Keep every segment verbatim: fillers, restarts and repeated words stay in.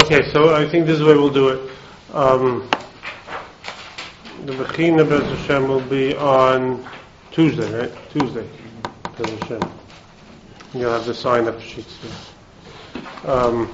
Okay, so I think this is the way we'll do it. Um, the Bechina Bez Hashem will be on Tuesday, right? Tuesday. Bez Hashem. You'll have the sign-up sheets there. Um,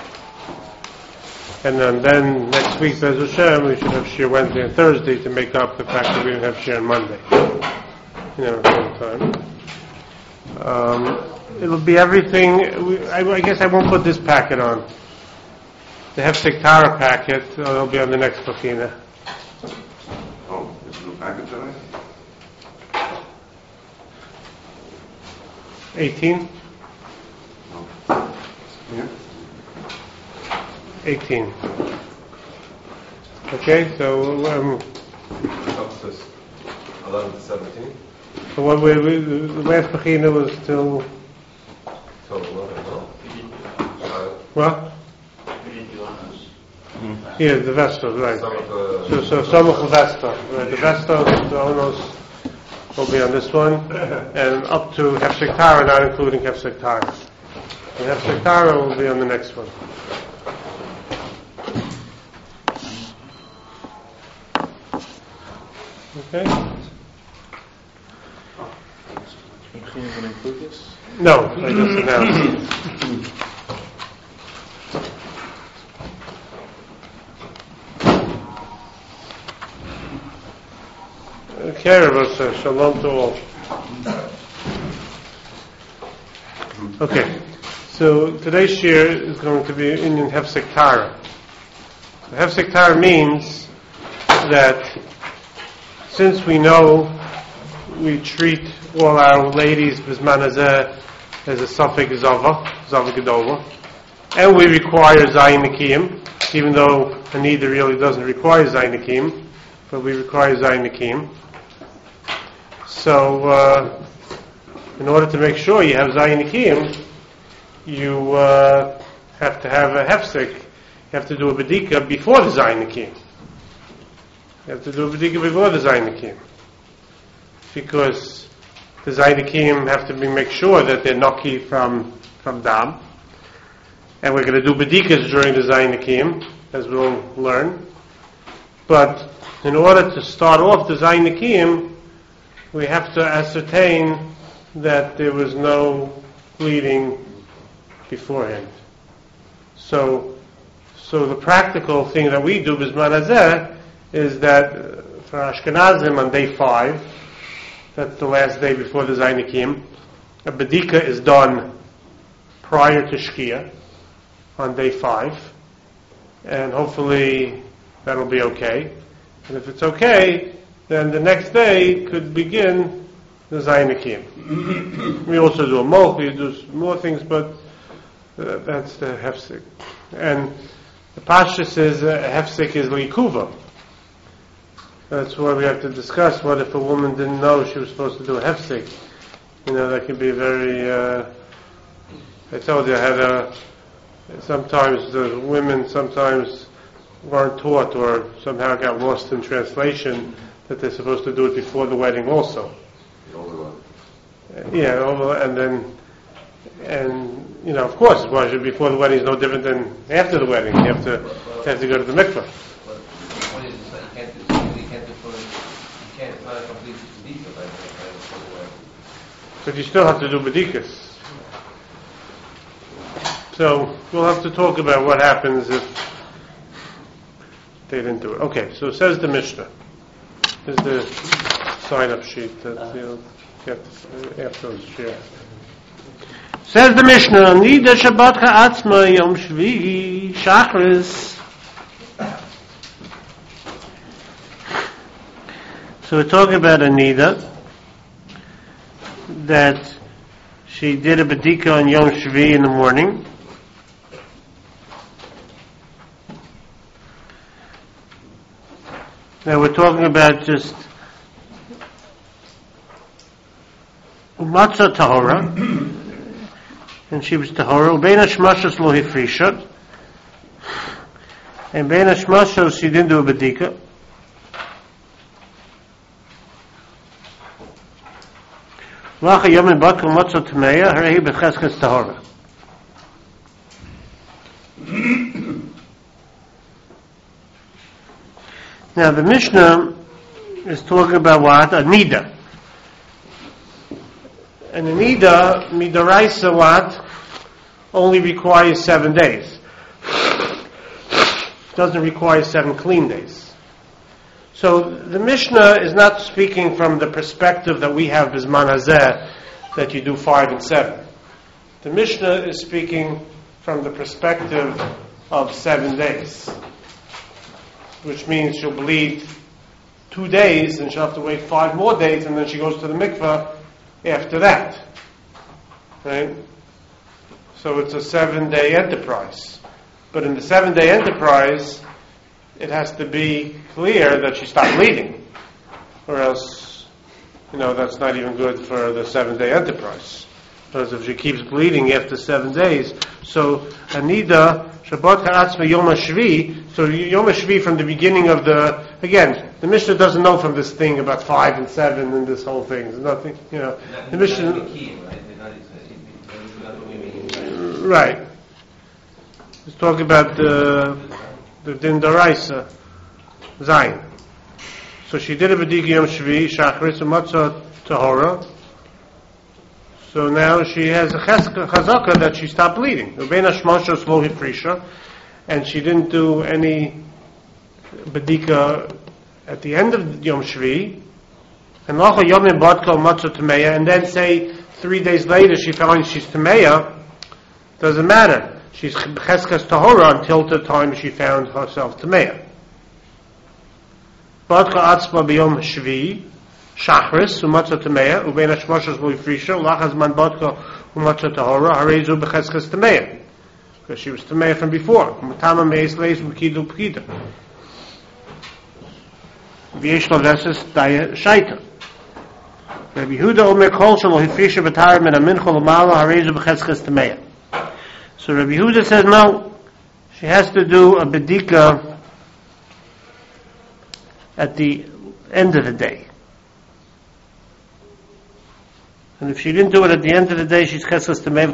and then, then next week, Bez Hashem, we should have Shir Wednesday and Thursday to make up the fact that we didn't have Shir on Monday. You know, at the same time. Um, it'll be everything. We, I, I guess I won't put this packet on. The Hefsek Tara packet, uh, it'll be on the next Bechina. Oh, there's no packet today? eighteen? No. Yeah? eighteen. Okay, so, um, Up to eleven to seventeen? so what we, we, the last Bechina was till, Till eleven, no? Uh, what? Yeah, the Vestos, right. Some of the... So, so Samach Vesta, right? The Vestos, the Onos will be on this one, and up to Hefsek Tara, not including Hefsek Tara. The Hefsek Tara will be on the next one. Okay? Are you going to include this? No, I just announced. Okay, Rabbi, shalom to all. Okay, so today's shir is going to be in Hefsek Tara. So Hefsek Tara means that since we know we treat all our ladies Bizman Hazeh as a Safek Zava, Zava Gedova, and we require Zayin Nikim, even though Hanida really doesn't require Zayin Nikim, but we require Zayin Nikim. So, uh, in order to make sure you have Zayin Nikim, you uh, have to have a Hefsek. You have to do a Bedika before the Zayin Nikim. You have to do a Bedika before the Zayin Nikim. Because the Zayin Nikim have to be make sure that they're Naki from, from Dam. And we're going to do Bedikas during the Zayin Nikim, as we'll learn. But in order to start off the Zayin Nikim, we have to ascertain that there was no bleeding beforehand. So, so the practical thing that we do Bizman Hazeh is that uh, for Ashkenazim on day five, that's the last day before the Zayin Nikim, a Bedika is done prior to Shkia on day five, and hopefully that'll be okay. And if it's okay, then the next day could begin the Zayin Nikim. We also do a molch, we do more things, but uh, that's the hefsek. And the pashtus is uh, hefsek is likuva. That's why we have to discuss what if a woman didn't know she was supposed to do a hefsek. You know, that can be very. Uh, I told you I had a. Sometimes the women sometimes weren't taught or somehow got lost in translation that they're supposed to do it before the wedding also. The older one. Uh, yeah, and then, and, you know, of course, well, before the wedding is no different than after the wedding. You have to, you have to go to the mikveh. What is it? You can't do, you can't do for, you can't, it's not a complete bedikas, I think, But you still have to do bedikas. So, we'll have to talk about what happens if they didn't do it. Okay, so it says the Mishnah. Here's the sign-up sheet that you'll get after the share. Says the Mishnah, Nida Shabbat Ha'atzma Yom Shvi Shachris. So we're talking about a Nida that she did a Bedika on Yom Shvi in the morning. Now we're talking about just Umatzah Tahora, and she was Tahora. Ubein Hashmashos lo hifrishat, and Bein Hashmashos she didn't do a Bedika. Lacha Yom Bat Umatzah Tameya, Harehi B'Cheskes Tahora. Now the Mishnah is talking about what? A nida. And a nida, midaraisa what? Only requires seven days. Doesn't require seven clean days. So the Mishnah is not speaking from the perspective that we have Bizman Hazeh, that you do five and seven. The Mishnah is speaking from the perspective of seven days, which means she'll bleed two days and she'll have to wait five more days and then she goes to the mikveh after that. Right? So it's a seven-day enterprise. But in the seven-day enterprise, it has to be clear that she stopped bleeding. Or else, you know, that's not even good for the seven-day enterprise. Because if she keeps bleeding after seven days, so Anida, Shabbat Ha'atzma Yom HaShvi, so Yom HaShvi from the beginning of the, again, the Mishnah doesn't know from this thing about five and seven and this whole thing. There's nothing, you know. The Mishnah... Right. Let's talk about the the Din Daraisa, Zayin. So she did a B'dika Yom Shvi, Shachris U'Matzah Tahora. So now she has a chazaka that she stopped bleeding. Ubein Hashmosha Slow Hifrisha, and she didn't do any B'dika at the end of Yom Shvi. And Lacha Yomim Badka U'Matzah Tameya, and then say three days later she finds she's Tameya. Doesn't matter. She's Cheskas Tahora until the time she found herself Tameya. Badka Atzma B'Yom Shvi, Shachris, U'Matzah Tameya, U'Bein Hashmoshes L'Ifrisha, Lachaz Man Badka U'Matzah Tahora, Harezu B'Cheskas Tameya. Because she was Tameya from before. Matama Meis Leis U'Kidu P'Kida. V'yesh Lavesis Daya Shaita. Rabbi Yehuda Omer Kol Shelo Hifrisha B'Tayr Min HaMincha L'Mala, Harezu B'Cheskas Tameya. So Rabbi Yehuda says, no, she has to do a bedika at the end of the day. And if she didn't do it at the end of the day, she's cheskas tamei.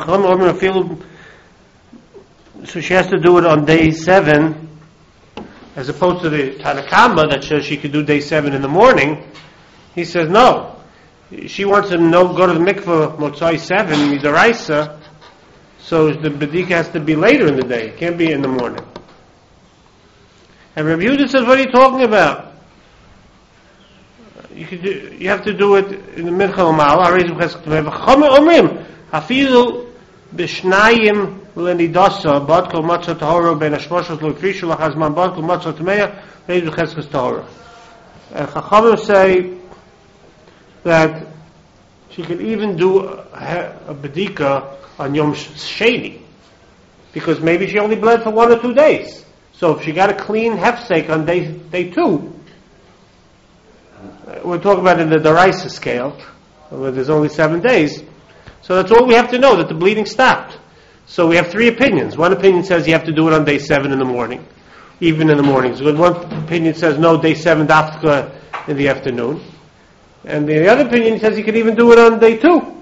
So she has to do it on day seven, as opposed to the Tanakama that says she could do day seven in the morning. He says, no. She wants to know, go to the mikveh Motzai seven, midaraisa. So the bedika has to be later in the day. It can't be in the morning. And Rabbi Yehuda says, what are you talking about? You could do, you have to do it in the mincha l'mal. Harezu b'cheskas tamei. V'chomer omrim afilu b'shnayim lenidasa badko matzah tahora ben hashmoshes l'ifrisha lachazman badko matzah tameya harezu b'cheskas tahora. And Chachamim say that she could even do a, a bedika on Yom Sheni, because maybe she only bled for one or two days. So if she got a clean hefsek on day day two, we're talking about in the Daraisa scale, where there's only seven days. So that's all we have to know, that the bleeding stopped. So we have three opinions. One opinion says you have to do it on day seven in the morning, even in the mornings. One opinion says no, day seven dafka in the afternoon. And the other opinion says you can even do it on day two.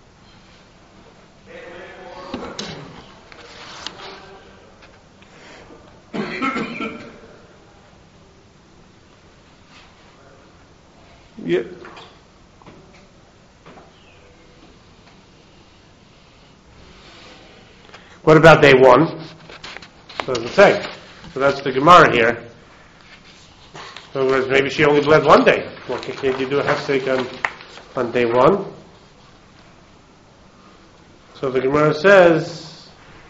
Yeah. What about day one? Doesn't say. So that's the Gemara here. In other words, maybe she only bled one day. Well, can't you do a hefsek on, on day one? So the Gemara says,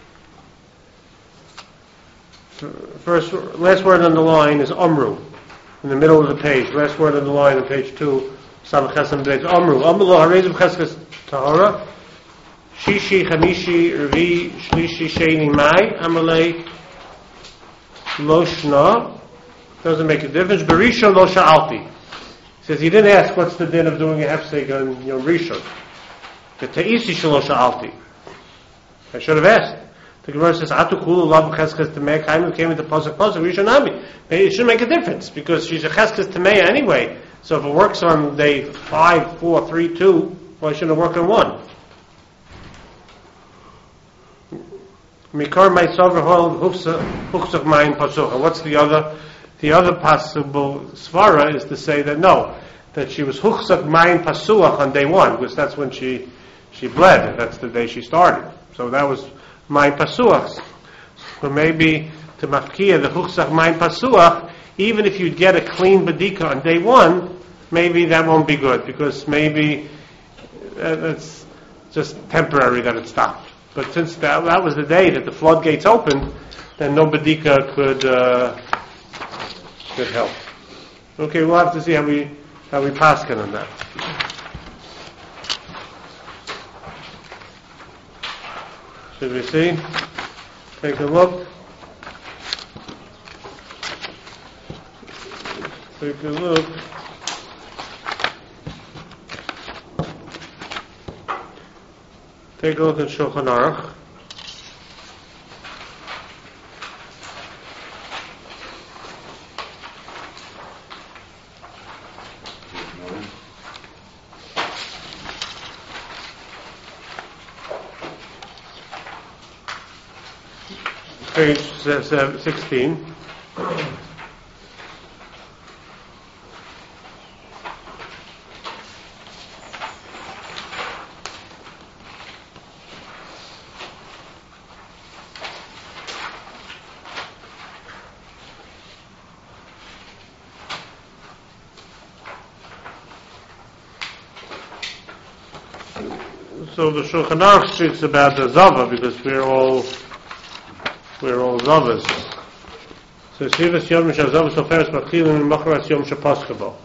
first, last word on the line is Amru. In the middle of the page, last word on the line on page two, Samach Chesam Beis Amru. Amru lo harezu b'cheskas tahora, Shishi, Chamishi, Revi, Shlishi, Sheni, Mai, Amalei, Lo Shna. Doesn't make a difference. Berisha Lo Sha'alti. He says he didn't ask what's the din of doing a hefsek on Yom Rishon. The Ta'isi Shelo Sha'alti. I should have asked. The Gemara says, Atu kulu lav cheskes tamei, Kaimu came into pasuk pasuk, Rishonami. It should make a difference, because she's a cheskes tamei anyway. So if it works on day five, four, three, two, why shouldn't it work on one? Mikar ma'itzav hol huchsach ma'in pasuk. And what's the other? The other possible svara is to say that no, that she was huchzak mayin pasuach on day one, because that's when she she bled. That's the day she started. So that was mayin pasuach. So maybe to mafkia the huchzak mayin pasuach, even if you get a clean bedika on day one, maybe that won't be good, because maybe uh, it's just temporary that it stopped. But since that, that was the day that the floodgates opened, then no bedika could uh, could help. Okay, we'll have to see how we how we paskin on that. Should we see? Take a look. Take a look. Take a look at Shulchan Aruch. Page sixteen. So the Shulchan Aruch speaks about the Zava, because we're all we're all Zavas. So Shivas Yom Shazava Soferes Matchilim and Machras Yom Shapaskabo.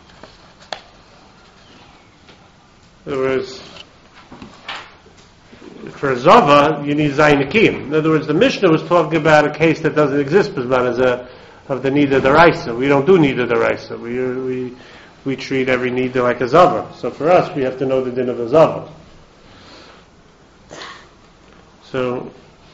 In other words, for a Zava, you need Zayin Akim. In other words, the Mishnah was talking about a case that doesn't exist, but as a of the Nida Daraisa. We don't do Nida Daraisa. We we we treat every Nida like a Zava. So for us, we have to know the din of a Zava. So,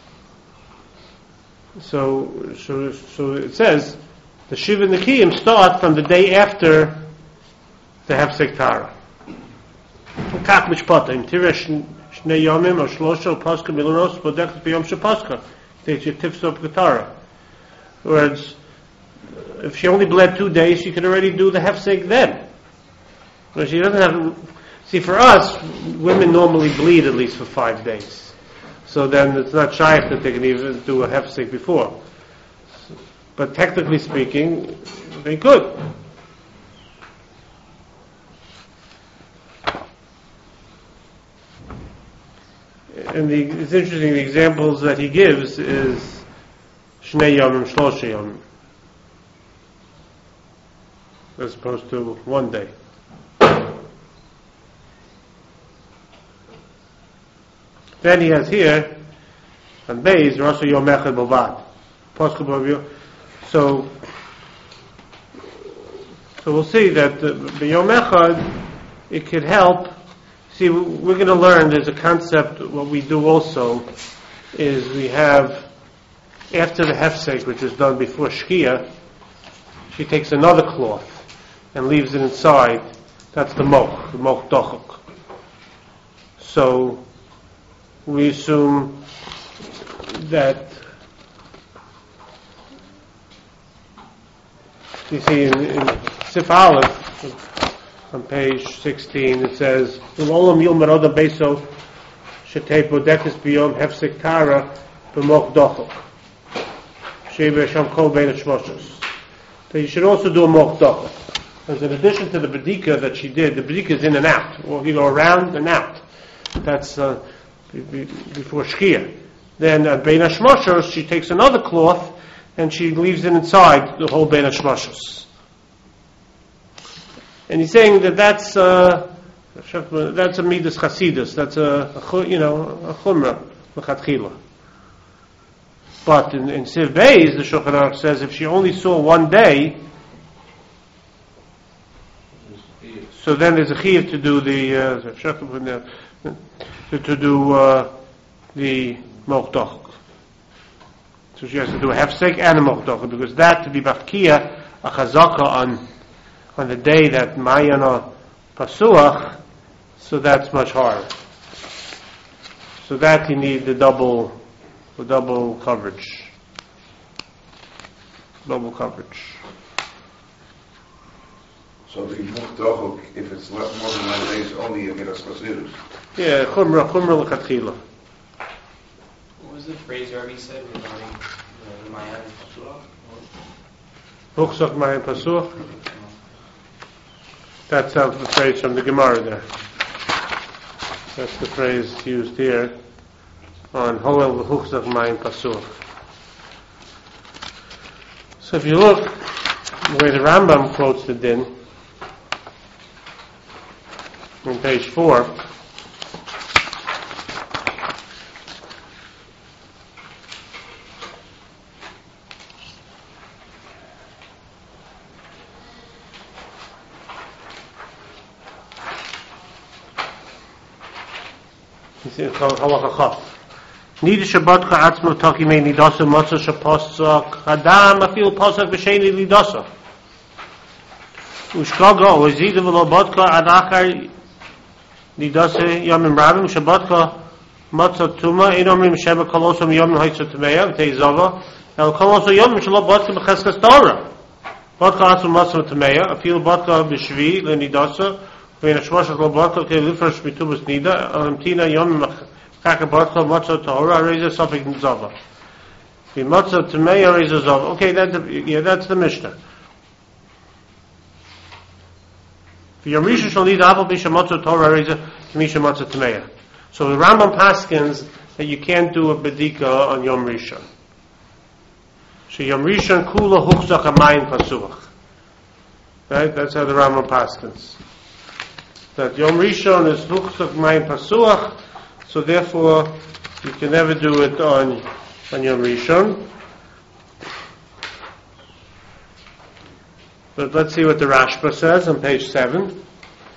so, so, so it says the Shiva Nikiyim start from the day after the Hefsek Tara. Kach mishpatim tiresh shnei yomim or shlosha paska milunos bodek b'yom shepaska. They tifsop Tara. In other words, if she only bled two days, she could already do the Hefsek then. But she doesn't have. See, for us, women normally bleed at least for five days. So then it's not shaykh that they can even do a hefsek before. But technically speaking, they could. And the, it's interesting, the examples that he gives is Shnei Yomim, Shlosha Yomim, as opposed to one day. Then he has here, on Beis, Rasu Yom Echad Bovad. So, so we'll see that the Yom Echad, it could help. See, we're going to learn, there's a concept, what we do also, is we have, after the Hefsek, which is done before Shkia, she takes another cloth and leaves it inside. That's the Moch, the Moch Dochok. So, we assume that, you see in, in Sif Aleph, on page sixteen, it says, Ulolam yil meroda beso shetei bodekes biyom hefsek tara b'moch dochok shebe sham kol bein shmoshos. So you should also do a moch dochok. Because in addition to the bedika that she did, the bedika is in and out. Well, you go around and out. That's uh, before Shkia. Then at Bein HaShmoshos, she takes another cloth and she leaves it inside the whole Bein HaShmoshos. And he's saying that that's uh, that's a Midas Chasidus, that's a, a you know a Chumrah L'chatchila. But in, in Siv Beis, the Shulchan Aruch says if she only saw one day, so then there's a chiyuv to do the uh, to, to do uh, the mochdoch. So she has to do a hefsek and a mochdoch, because that to be bafkia a chazaka on on the day that mayana pasuach, so that's much harder. So that you need the double the double coverage. double coverage. So the Muchdochuk, if it's less more than nine days, only you get a Chassidus. Yeah, chumra, chumra l'chatchila. What was the phrase Rabbi said regarding the Mayan Pasuach? Huchzach mayim pasuch. That's uh, the phrase from the Gemara there. That's the phrase used here on Hoel v'huchzach mayim pasuch. So if you look the way the Rambam quotes the din, on page four, you see it's called halacha chaf. Nida shabbat cha'atzmo taki mei nidasa matzah shaposak adam afil posak v'sheni nidasa ushkaga ozida v'lo badka adachar nidasa yamim rabim shabbatka matzah tuma inomim sheba kolosam yamim haitzah tameya v'tei zava el kolosam yamim shalo badka b'cheskas ta'ora badka atzmo matzah tameya afil badka b'shvi l'nidasa v'in hashmashach lo badka kei lifrash mitubas nida alamtina yamim Kaka Bartha Matzah Tahora Reza Safik Zava. The Matzah Tameya Reza Zava. Okay, that yeah, that's the Mishnah. For Yom Rishon shall need Apple Bisha Matzah Tahora Reza Kamisha Matzah Tameya. So the Rambam paskins that you can't do a bedika on Yom Rishon. So Yom Rishon Kula Huchzach Amayim Pasuach. Right? That's how the Rambam paskins. That Yom Rishon is Huchzach Amayim Pasuach. So therefore, you can never do it on, on Yom Rishon. But let's see what the Rashba says on page seven.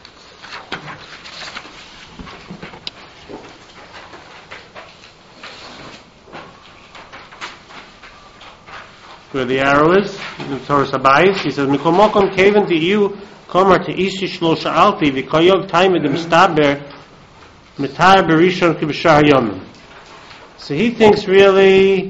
Where the arrow is, in the Torah Sabayis, he says, Mikol mokom keven ti'iyu komer te'isi shlosha alpi v'koyog taimedim staber Mitar Berishon Kibshar Yom. So he thinks really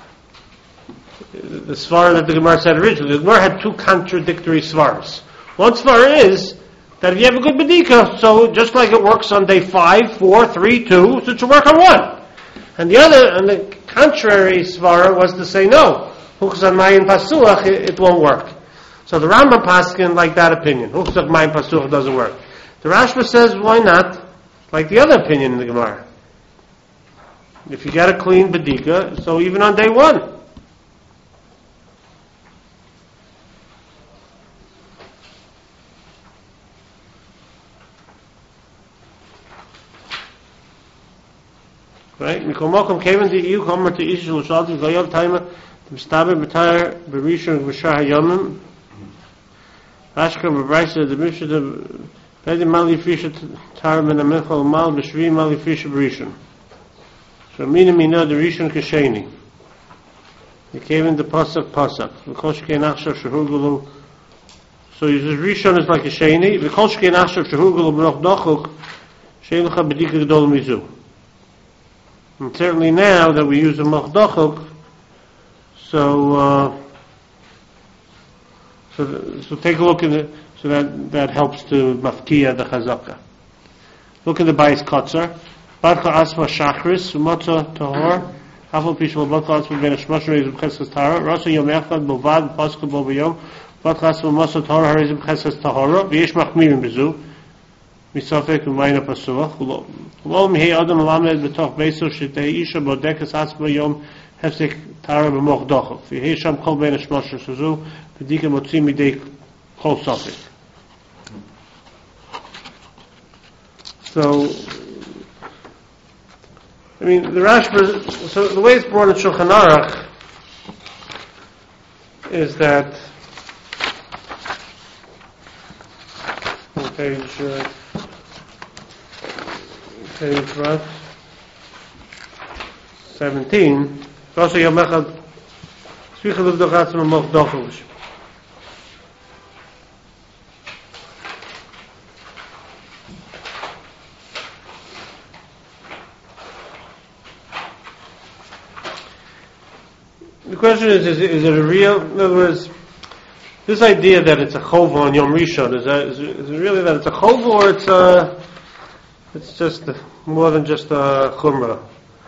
the svara that the Gemara said originally. The Gemara had two contradictory svaras. One svara is that if you have a good bedika, so just like it works on day five, four, three, two, so it should work on one. And the other, and the contrary svara was to say no, Huchzak Mayim Pasuach, it, it won't work. So the Rambam paskin like that opinion. Huchzak Mayim Pasuach doesn't work. The Rashba says why not? Like the other opinion in the Gemara. If you got a clean bedika, so even on day one. Right? Mikol mokom keven di'iyu komer te'ish l'shalti v'yov taima t'mistaber b'tayar b'rishon v'shar hayomim Ashka b'braisa the Mishnah Pedi mali fisha tar min amichol mal b'shvi mali fisha b'rishon. So mina mina the rishon k'sheni. He came in the pasuk pasuk. V'kol shkei nachshav shehurgulu. So he says rishon is like a sheni. V'kol shkei nachshav shehurgulu b'noch dochuk shein l'cha b'dika g'dol mizu. And certainly now that we use a moch dochuk, so uh, so so take a look at it. So that, that helps to mafkiya the chazaka. Look at the Bayis Kotzar. Barcha asma shachris, umotza tahor, hafal pishmal barcha asma ben hashmash reizim cheskas tahora, rasa yom echad bovad, paska bo b'yom, barcha asma motza tahor reizim cheskas tahora, v'yesh machmirim b'zu, misafek umayna pasuach, ulo mihei adam alamed b'toch beiso, shetei isha bodekas asma yom hefsek tahora b'moch dochov, v'yehei sham kol ben hashmash reizim, v'dika motzi midei kol safek. So, I mean, the Rashba, so the way it's brought in Shulchan Aruch is that, on page, uh, page what? seventeen, also Yomechad, Svichel of the Chatzim Moch Dochush. the question is, is, it- is it a real, in other words, this idea that it's a chova on Yom Rishon, is, that, is, it, is it really that it's a chova or it's a, it's just a, more than just a chumrah?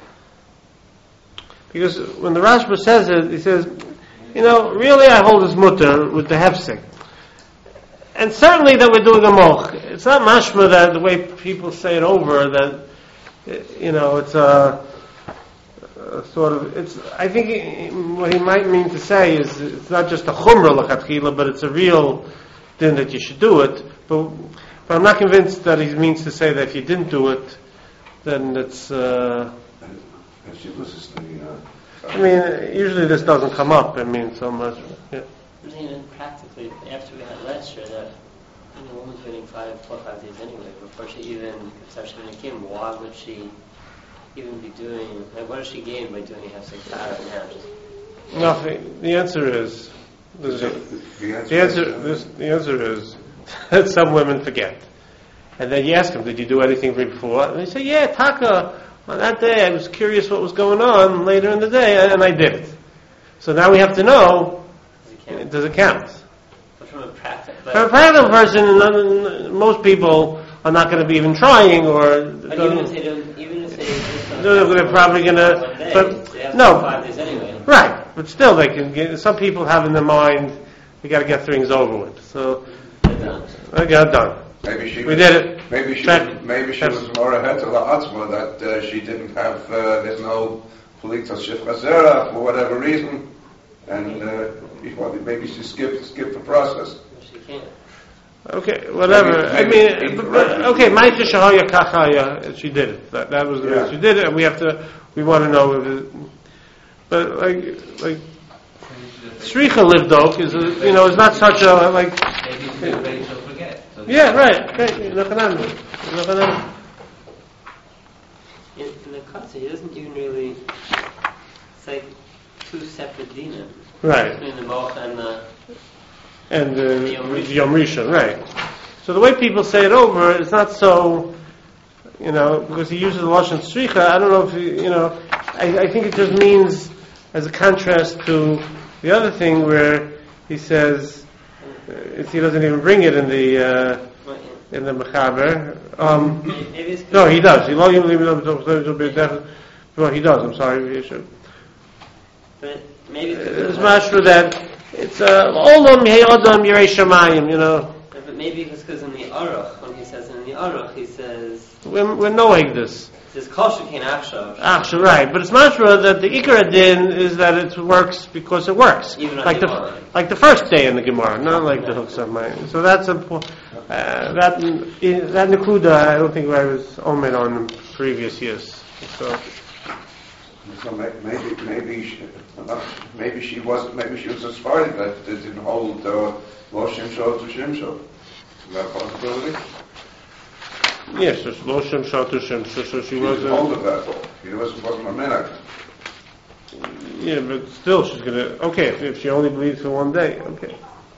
Because when the Rashba says it, he says, you know, really I hold his mutter with the hefsek. And certainly that we're doing a moch. It's not mashma that the way people say it over, that, you know, it's a, a sort of, it's, I think he, what he might mean to say is, it's not just a chumrah l'chatchila, but it's a real din that you should do it. But, but I'm not convinced that he means to say that if you didn't do it, then it's, uh, And she loses the, uh, I mean, usually this doesn't come up, I mean, so much, yeah. I mean, and practically, after we had last year, that you know, a woman's waiting five, four, five days anyway before she even starts doing a kim. Why would she even be doing? Like, what does she gain by doing a hefsek right now? Just, Nothing. The answer is, this is the answer, the answer, is, this, the answer is that some women forget. And then you ask them, did you do anything before? And they say, yeah, taka, on that day I was curious what was going on later in the day, and I did it. So now we have to know, does it count? does it count? But from a practical, For a practical person, none- most people are not going to be even trying, or but even if they don't, even if they just They're they're probably going to, one day, but they have no, five days anyway. right. But still, they can get. Some people have in their mind, we got to get things over with. So They're done. I got done. maybe she We was, did it. Maybe she Check. was, maybe she Yes. was more ahead of the Atzma that uh, she didn't have. Uh, there's no politas shifra zera for whatever reason, and uh, well, maybe she skipped skipped the process. She can't. Okay, whatever. Maybe- I maybe- mean, but, but, okay. Ma'aseh shahaya kachaya. She did it. That, that was the Yeah. way she did it, and we have to. We want to know if it. But like, like Sricha Livdok is, a, you know, is not such a like. Maybe it's been ready, she'll forget. So Yeah, right. Okay, Yochanan. Yochanan. In, in the Katsa, he doesn't even really. It's like two separate dinim Right. between the Mocha and the. And uh, Yom Rishon. Yom Rishon, right. So the way people say it over, it's not so, you know, because he uses the Lashon Stricha, I don't know if, he, you know, I, I think it just means, as a contrast to the other thing where he says, uh, it's, he doesn't even bring it in the, uh, in the Mechaber. Um, Maybe it's no, he does. He lo- he well, he does, I'm sorry. you should- But maybe it's It's because of mashma that it's uh, Olam Yehodam Yirei Shamayim, you know. the- but maybe it's because in the Aruch, when he says in the Aruch, he says We're, we're knowing this. he says Kol Shekein Achshav. Actually, right. But it's mashma that the Ikar Din is that it works because it works. Even on like the Gemara. like the first day in the Gemara, not like the Hooks of Mayim. So that's a uh, that that Nakuda I don't think I was omen on in previous years. So So may- maybe maybe she, uh, maybe she was maybe she was a Sephardi that didn't hold uh, Lo Shimshon to Shimshon. Is that a possibility? yes, it's Lo Shem Shatu Shem. So, so she She was. didn't Uh, hold of that. She wasn't wasn't a minute. yeah, but still, she's gonna. Okay, if, if she only believes for one day, okay.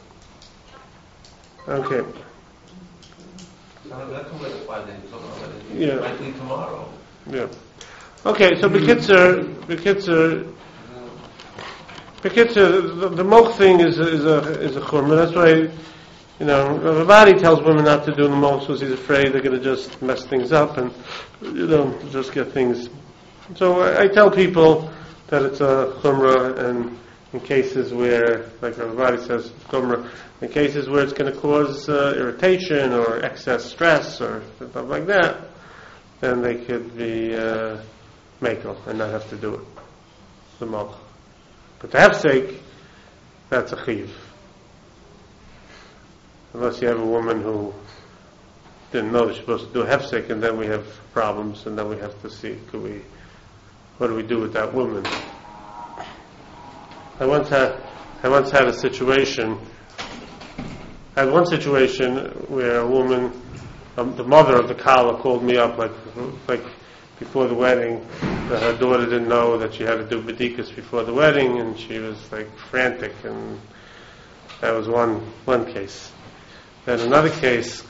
Okay. No, that's only the five days. So, uh, Yeah. it might be tomorrow. Yeah. Okay, so Bekitzer, Bekitzer, Bekitzer, the, the moch thing is a, is a, is a churma. That's why, you know, Ravadi tells women not to do the moch because he's afraid they're going to just mess things up and, you know, just get things. So I, I tell people that it's a chumrah, and in cases where, like Ravadi says, chumrah, in cases where it's going to cause uh, irritation or excess stress or stuff like that, then they could be uh, makel and not have to do it. The moch. But to have sake, that's a chiv. Unless you have a woman who didn't know that she's supposed to do a hefsek, and then we have problems, and then we have to see, could we, what do we do with that woman? I once had, I once had a situation, I had one situation where a woman, um, the mother of the kala called me up like, like before the wedding, that her daughter didn't know that she had to do bedikas before the wedding, and she was like frantic, and that was one, one case. Then another case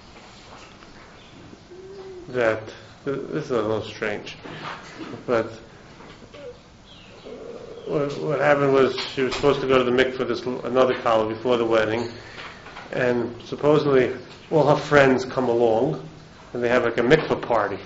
that, this is a little strange, but what, what happened was she was supposed to go to the mikveh this another kala before the wedding, and supposedly all her friends come along, and they have like a mikveh party.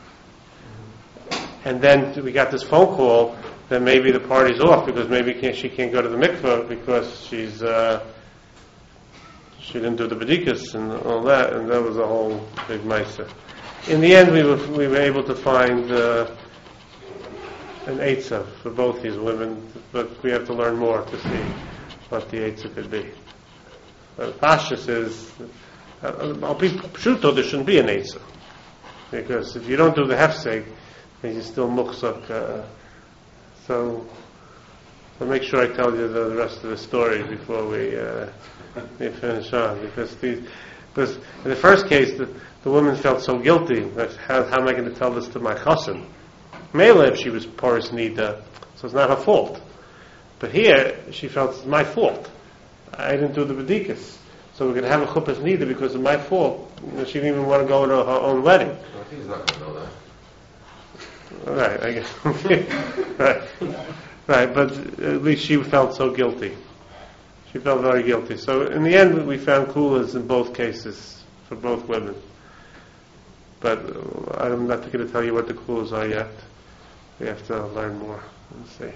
And then we got this phone call that maybe the party's off because maybe can't, she can't go to the mikveh because she's uh, she didn't do the bedikas and all that, and that was a whole big meiser. In the end, we were we were able to find uh, an eitzah for both these women, but we have to learn more to see what the eitzah could be. Uh, Pashas is, uh, I'll be pshuto, there shouldn't be an eitzah, because if you don't do the hefseg, then you're still muchzak. Uh, so, so make sure I tell you the rest of the story before we, uh, we finish on, because these, because in the first case, the, the woman felt so guilty. That how, how am I going to tell this to my chassan? Mele, if she was porous nida, so it's not her fault. But here, she felt it's my fault. I didn't do the bedikas. So we're going to have a chuppahs nida because of my fault. You know, she didn't even want to go to her own wedding. I think he's not going to know that. Right, I guess. right. Right, but at least she felt so guilty. She felt very guilty. So in the end, we found kulas in both cases, for both women. But I'm not going to tell you what the kulas are yet. We have to learn more and see.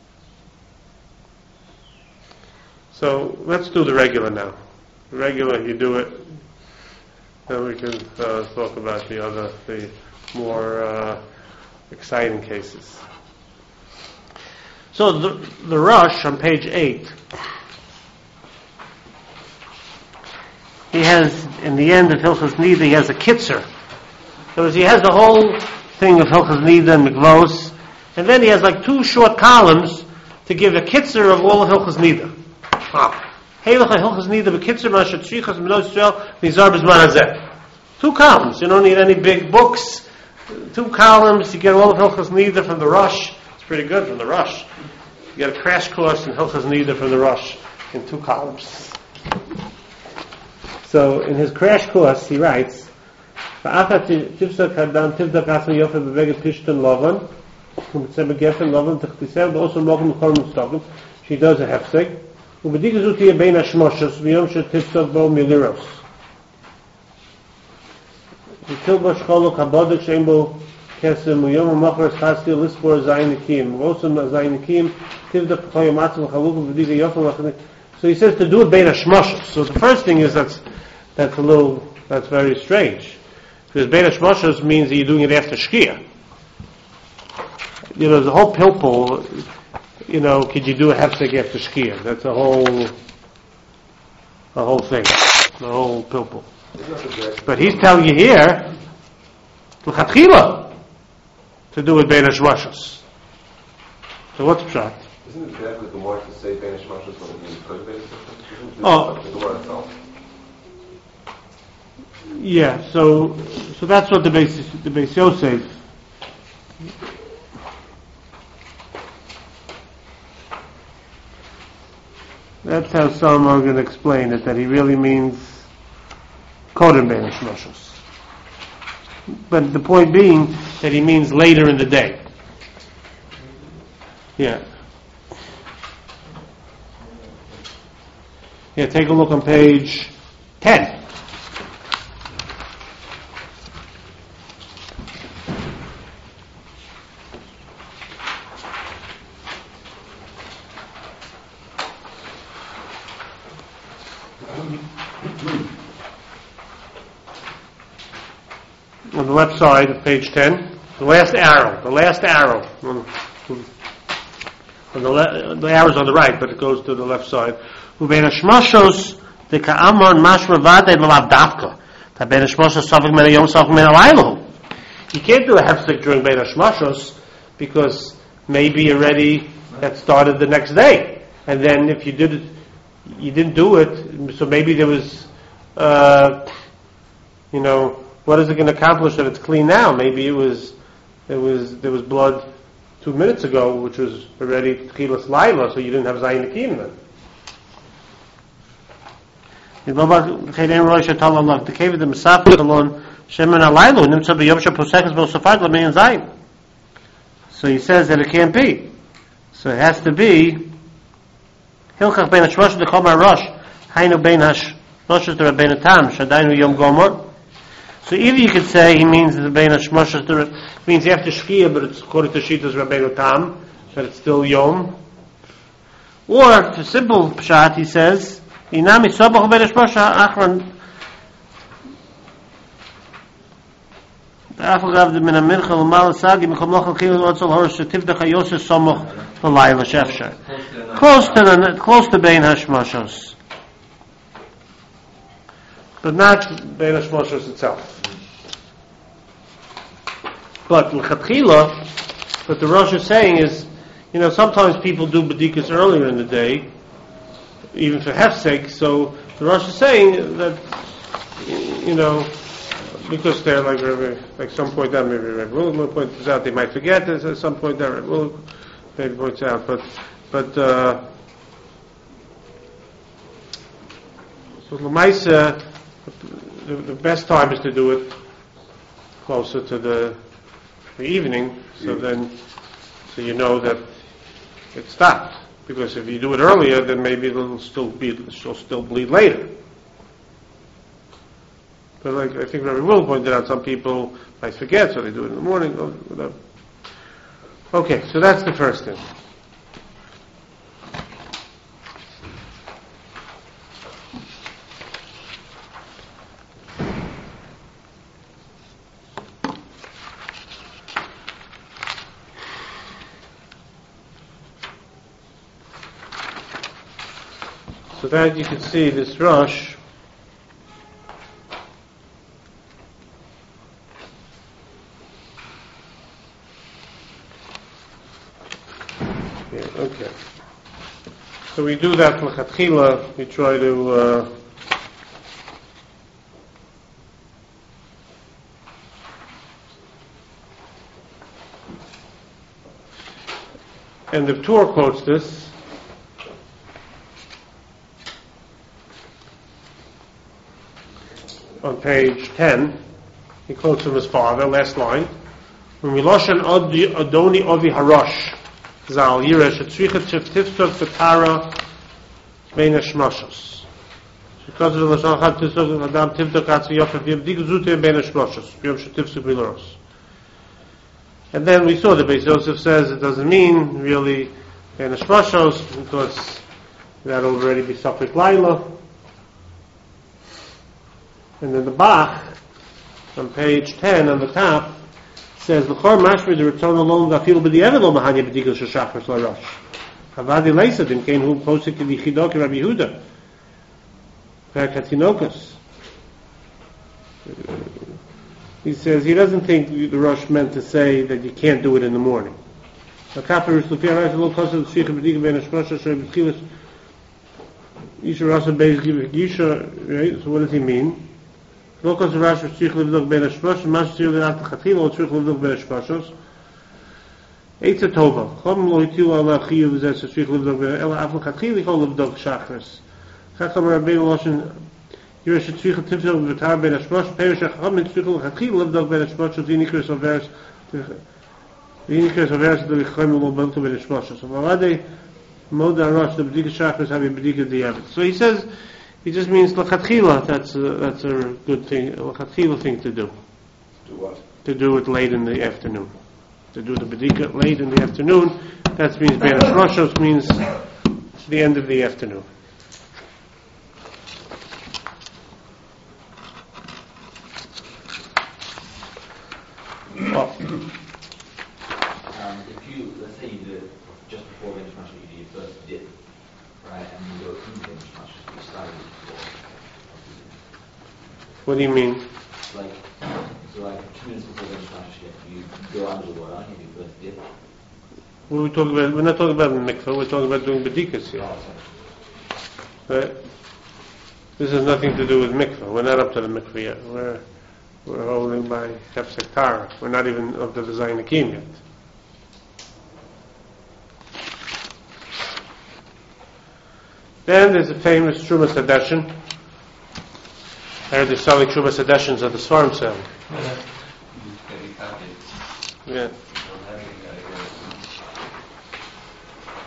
So let's do the regular now. The regular, you do it. Then we can uh, talk about the other, the more uh, exciting cases. So the, the Rush on page eight, he has, in the end of Hilchos Nida, he has a kitzer. So he has the whole thing of Hilchos Nida and Mikvos, and then he has like two short columns to give a kitzer of all of Hilchos Nida. Hilchos Nida b'kitzer ma shetzrichas b'nei Yisrael nizar b'zman hazeh. Two columns. You don't need any big books. Two columns. You get all of Hilchos Nida from the Rush. It's pretty good from the Rush. You get a crash course in Hilchos Nida from the Rush in two columns. So in his crash course, he writes, she does a hefseg. So he says to do it bein hashmoshes. So the first thing is that's that's a little that's very strange. Because bein hashmoshes means that you're doing it after shkia. You know, the whole pilpul, you know, could you do a hefsek after shkia? That's a whole a whole thing. The whole pilpul. But he's telling you here l'chatchila to do it bein hashmoshes. So what's pshat? Isn't it bad with the more to say Banish Mashas when it means cultivated system? Oh. The Gemara itself? Yeah, so so that's what the Beis the Beis Yosef. That's how some are going to explain it, that he really means Kodem Banish Mashas. But the point being that he means later in the day. Yeah. Yeah, take a look on page ten. On the left side of page ten, the last arrow, the last arrow. On the, le- the arrow's on the right, but it goes to the left side. Ubein hashmashos de ka'amon mashma v'adei l'lav davka. Ta bein hashmashos safek men hayom safek men halaylo. You can't do a hefsek during bein hashmashos because maybe already that started the next day, and then if you did it, you didn't do it, so maybe there was, uh, you know, what is it going to accomplish that it's clean now? Maybe it was, it was there was blood two minutes ago, which was already tchilas laila, so you didn't have zayin akim then. So he says that it can't be. So it has to be Hilchach bein hashmoshes de kol rosh, hainu bein hashmoshes de Rabbeinu Tam, shadainu yom gomor. So either you could say he means the bein hashmoshes de means after Shkia, but it's according to Shita's Rabbeinu Tam, that it's still yom. Or for simple pshat, he says inami sobach bein hashmoshes achron. Afagav de min amincha l'mal sagi mikom lochal chil otzol horosh shetivdech hayoseh somoch v'layla shefshar. Close to the close to bein hashmashos, but not bein hashmashos itself. But l'chatchila, what the Rosh is saying is, you know, sometimes people do bedikas earlier in the day, even for hefsek. So the Rosh is saying that, you know, because they're like, like some point out, maybe Rebbe William points out, they might forget this at some point that Rebbe William maybe points out, but, but, uh, so L'maisa, the, the best time is to do it closer to the, the evening, so then, so you know that it stopped. Because if you do it earlier, then maybe it'll still be, it'll still bleed later. But like I think Rabbi Will pointed out, some people might forget, so they do it in the morning or whatever. Okay, so that's the first thing. So that you can see this Rosh. Okay. So we do that l'chatchila. We try to uh, and the Torah quotes this. On page ten, he quotes from his father, last line. When we loshen Adoni Ovi Harosh. Zal Yiresh Tzricha Tiftok Fatara Bein Hashmashos. Because of the Lashon Chad Tiftok Adam Tiftok Atzi Yofef Yevdik Zute Bein Hashmashos. Yom Shetiftok Biloros. And then we saw that Beis Yosef says it doesn't mean really Bein Hashmashos because that'll already be Safek Laila. And then the Bach on page ten on the top says the Chor Mashmir the return alone v'afilu b'di'evet lo mahanya b'dikas shachar l'rosh. Havadi leisadim kein hu posik v'chidoki Rabbi Yehuda v'katinokas. He says he doesn't think the Rosh meant to say that you can't do it in the morning. So what does he mean? לא כל דבר שצריך לבדוק בין השמוש, מה שצריך לדעת לכתחילה, או צריך לבדוק בין השמושות. עצה טובה. חום לא הטילו על החיוב הזה שצריך לבדוק בין, אלא אף לכתחילה יכול לבדוק שחרס. כך אמר רבינו לושן, יראה שצריך תפסל ובתר בין השמוש, פירוש החכם צריך לכתחילה לבדוק בין השמושות, והיא נקרא סוברס, והיא נקרא סוברס דרכם ולא בלתו בין השמושות. אבל עדי מאוד הראש, לבדיק שחרס, הבי בדיק דיאבת. So he says, he just means l'chatchila. That's a, that's a good thing, a l'chatchila thing to do. Do what? To do it late in the afternoon. To do the bedika late in the afternoon. That means bein hashmashos means the end of the afternoon. Oh. Um, if you let's say you do it just before bein hashmashos, you do your first dip, right, and you go into bein hashmashos, you start. What do you mean? Like, so like two minutes before the Shashashiyah, you go under the water and you do first dip. What are we talking about? We're not talking about mikvah, we're talking about doing bedikas here. Right? This has nothing to do with mikvah. We're not up to the mikvah yet. We're, we're holding by Hefsek Tara. We're not even up to the Zayin Akim yet. Then there's a famous Trumas Hadeshin. I heard they're selling Trumas Hadeshins at the Svarim sale. Yeah.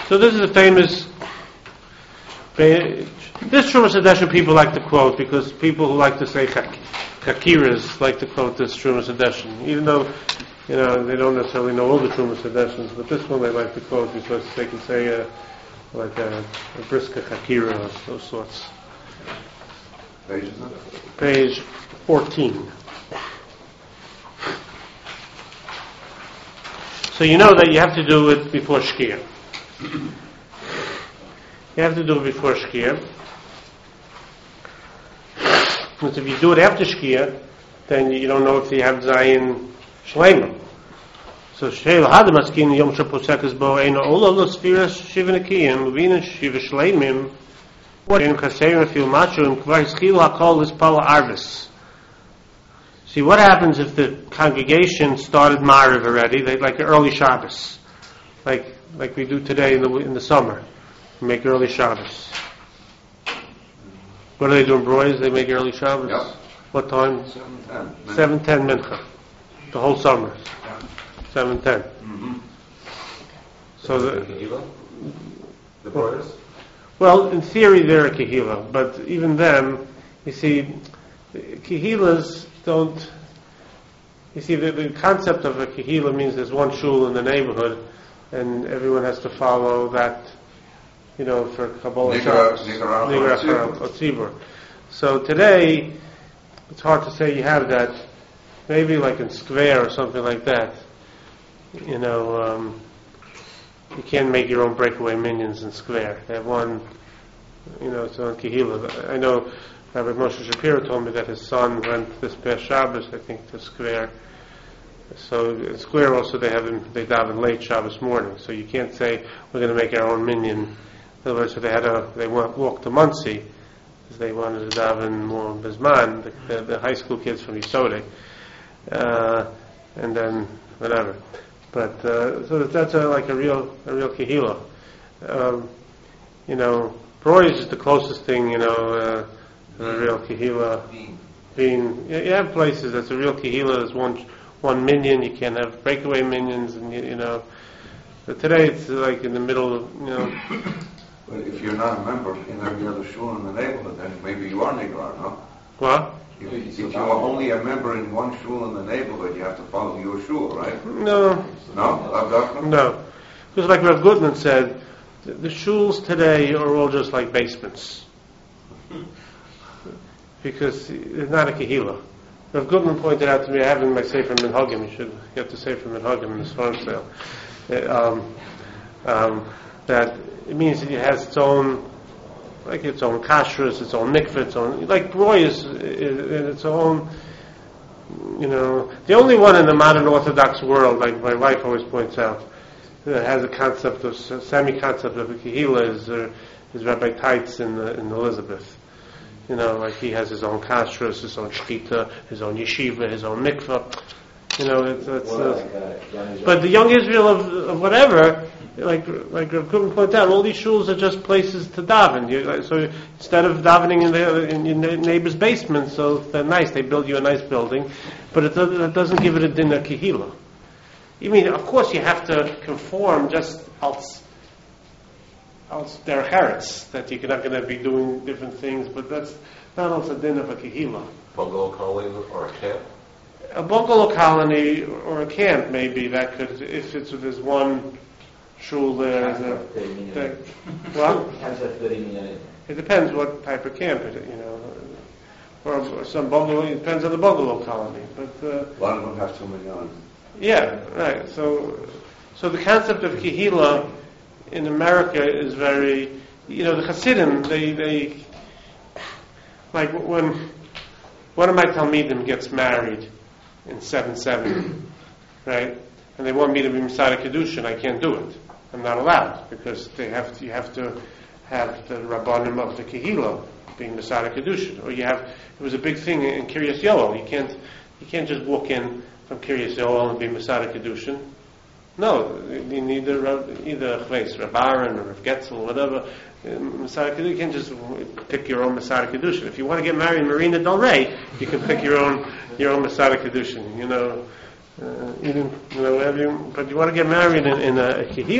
So this is a famous. This Trumas Hadeshin people like to quote because people who like to say chak- chakiras like to quote this Trumas Hadeshin, even though you know they don't necessarily know all the Trumas Hadeshins, but this one they like to quote because they can say uh, like a, a briska chakira or those sorts. Page is it? Page fourteen. So you know that you have to do it before Shkia. You have to do it before Shkia. Because if you do it after Shkia, then you don't know if you have Zayin Shleima. So Sheil Hadam Askin Yom Shaposekas Bo Eino Ola Lo Sfiras Shiva Nekiyim Levina Shiva Shleimim Shem Kaserim Fil Machu Im Kvar Hischil HaKol Is Pala Arvis. See, what happens if the congregation started Mariv already, they, like early Shabbos, like like we do today in the in the summer, we make early Shabbos. What are they doing, boys? They make early Shabbos. Yep. What time? Seven ten. Seven ten mincha, the whole summer. Seven ten. Mm-hmm. So the, Kehila? The brothers? well, in theory they're a kehila, but even them, you see, kehilas don't. You see, the, the concept of a kehila means there's one shul in the neighborhood, and everyone has to follow that. You know, for Kabbalah Nigra- Shabbos, Nigra- Nigra- Tzibur. Nigra- Tzibur. So today, it's hard to say you have that. Maybe like in Square or something like that. You know, um, you can't make your own breakaway minions in Square. They have one, you know, it's on Kehila. I know Rabbi Moshe Shapiro told me that his son went this past Shabbos, I think, to Square. So in Square also they have them, they daven late Shabbos morning. So you can't say we're going to make our own minyan. In other words, so they had a they walked walk to Muncie because they wanted to daven more Bisman, the, the, the high school kids from Yisodeh, uh, and then whatever. But uh, so that's a, like a real a real kehila. Um, you know, Broyes is the closest thing. You know, uh, to a real kehila. Being Being you you have places that's a real kehila. There's one one minion. You can have breakaway minions, and you, you know. But today it's like in the middle of you know. But if you're not a member in every other shul in the neighborhood, then maybe you are Nigrar, no? What? If, if you are only a member in one shul in the neighborhood, you have to follow your shul, right? No, No? Rav Dachman? no. Because like Rav Gutman said, the, the shuls today are all just like basements. Because it's not a kehila. Rav Gutman pointed out to me, I have in my Sefer Minhagim, you should get the Sefer Minhagim in this farm sale, uh, um, um, that it means that it has its own, like its own kashrus, its own mikveh, its own, like Roy is in its own, you know, the only one in the modern Orthodox world, like my wife always points out, that has a concept of, semi-concept of a kehila is, uh, is Rabbi Teitz in, uh, in Elizabeth. You know, like he has his own kashrus, his own shechita, his own yeshiva, his own mikveh. You know, it's, it's Well, uh, like, uh, young Israel. but the young Israel of, of whatever, like like Rav Kuvin pointed out, all these shuls are just places to daven. You, like, so instead of davening in the in your neighbor's basement, so they're nice. They build you a nice building, but it doesn't, it doesn't give it a dinner kehila. You mean, of course, you have to conform, just else, else there are herets that you're not going to be doing different things. But that's not also din of a kehila. Bungalow colony or a camp? A bungalow colony or a camp, maybe that could, if it's there's one shul there. Camps The, have thirty million. the, well, Camps have thirty million. it depends what type of camp it is, you know. Or, or some bungalow, it depends on the bungalow colony. But uh, A lot of them have two million. yeah, right. So, so the concept of kehila in America is very, you know, the Hasidim, they, they, like when one of my Talmidim gets married in seven seventy, right? And they want me to be Masada Kedushin, I can't do it. I'm not allowed, because they have to, you have to have the Rabbanim of the Kehila being Masada Kedushin. Or you have, it was a big thing in Kiryas Yoel. You can't, you can't just walk in from Kiryas Yoel and be Masada Kedushin. No, you need either, either Chveis, Rav Aaron or Rav Getzel, whatever. Masada Kedushin, you can't just pick your own Masada Kedushin. If you want to get married in Marina Del Rey, you can pick your own your own Masada Kedushin. You know, uh, you, you know, whatever you, but you want to get married in, in a, a Kehila,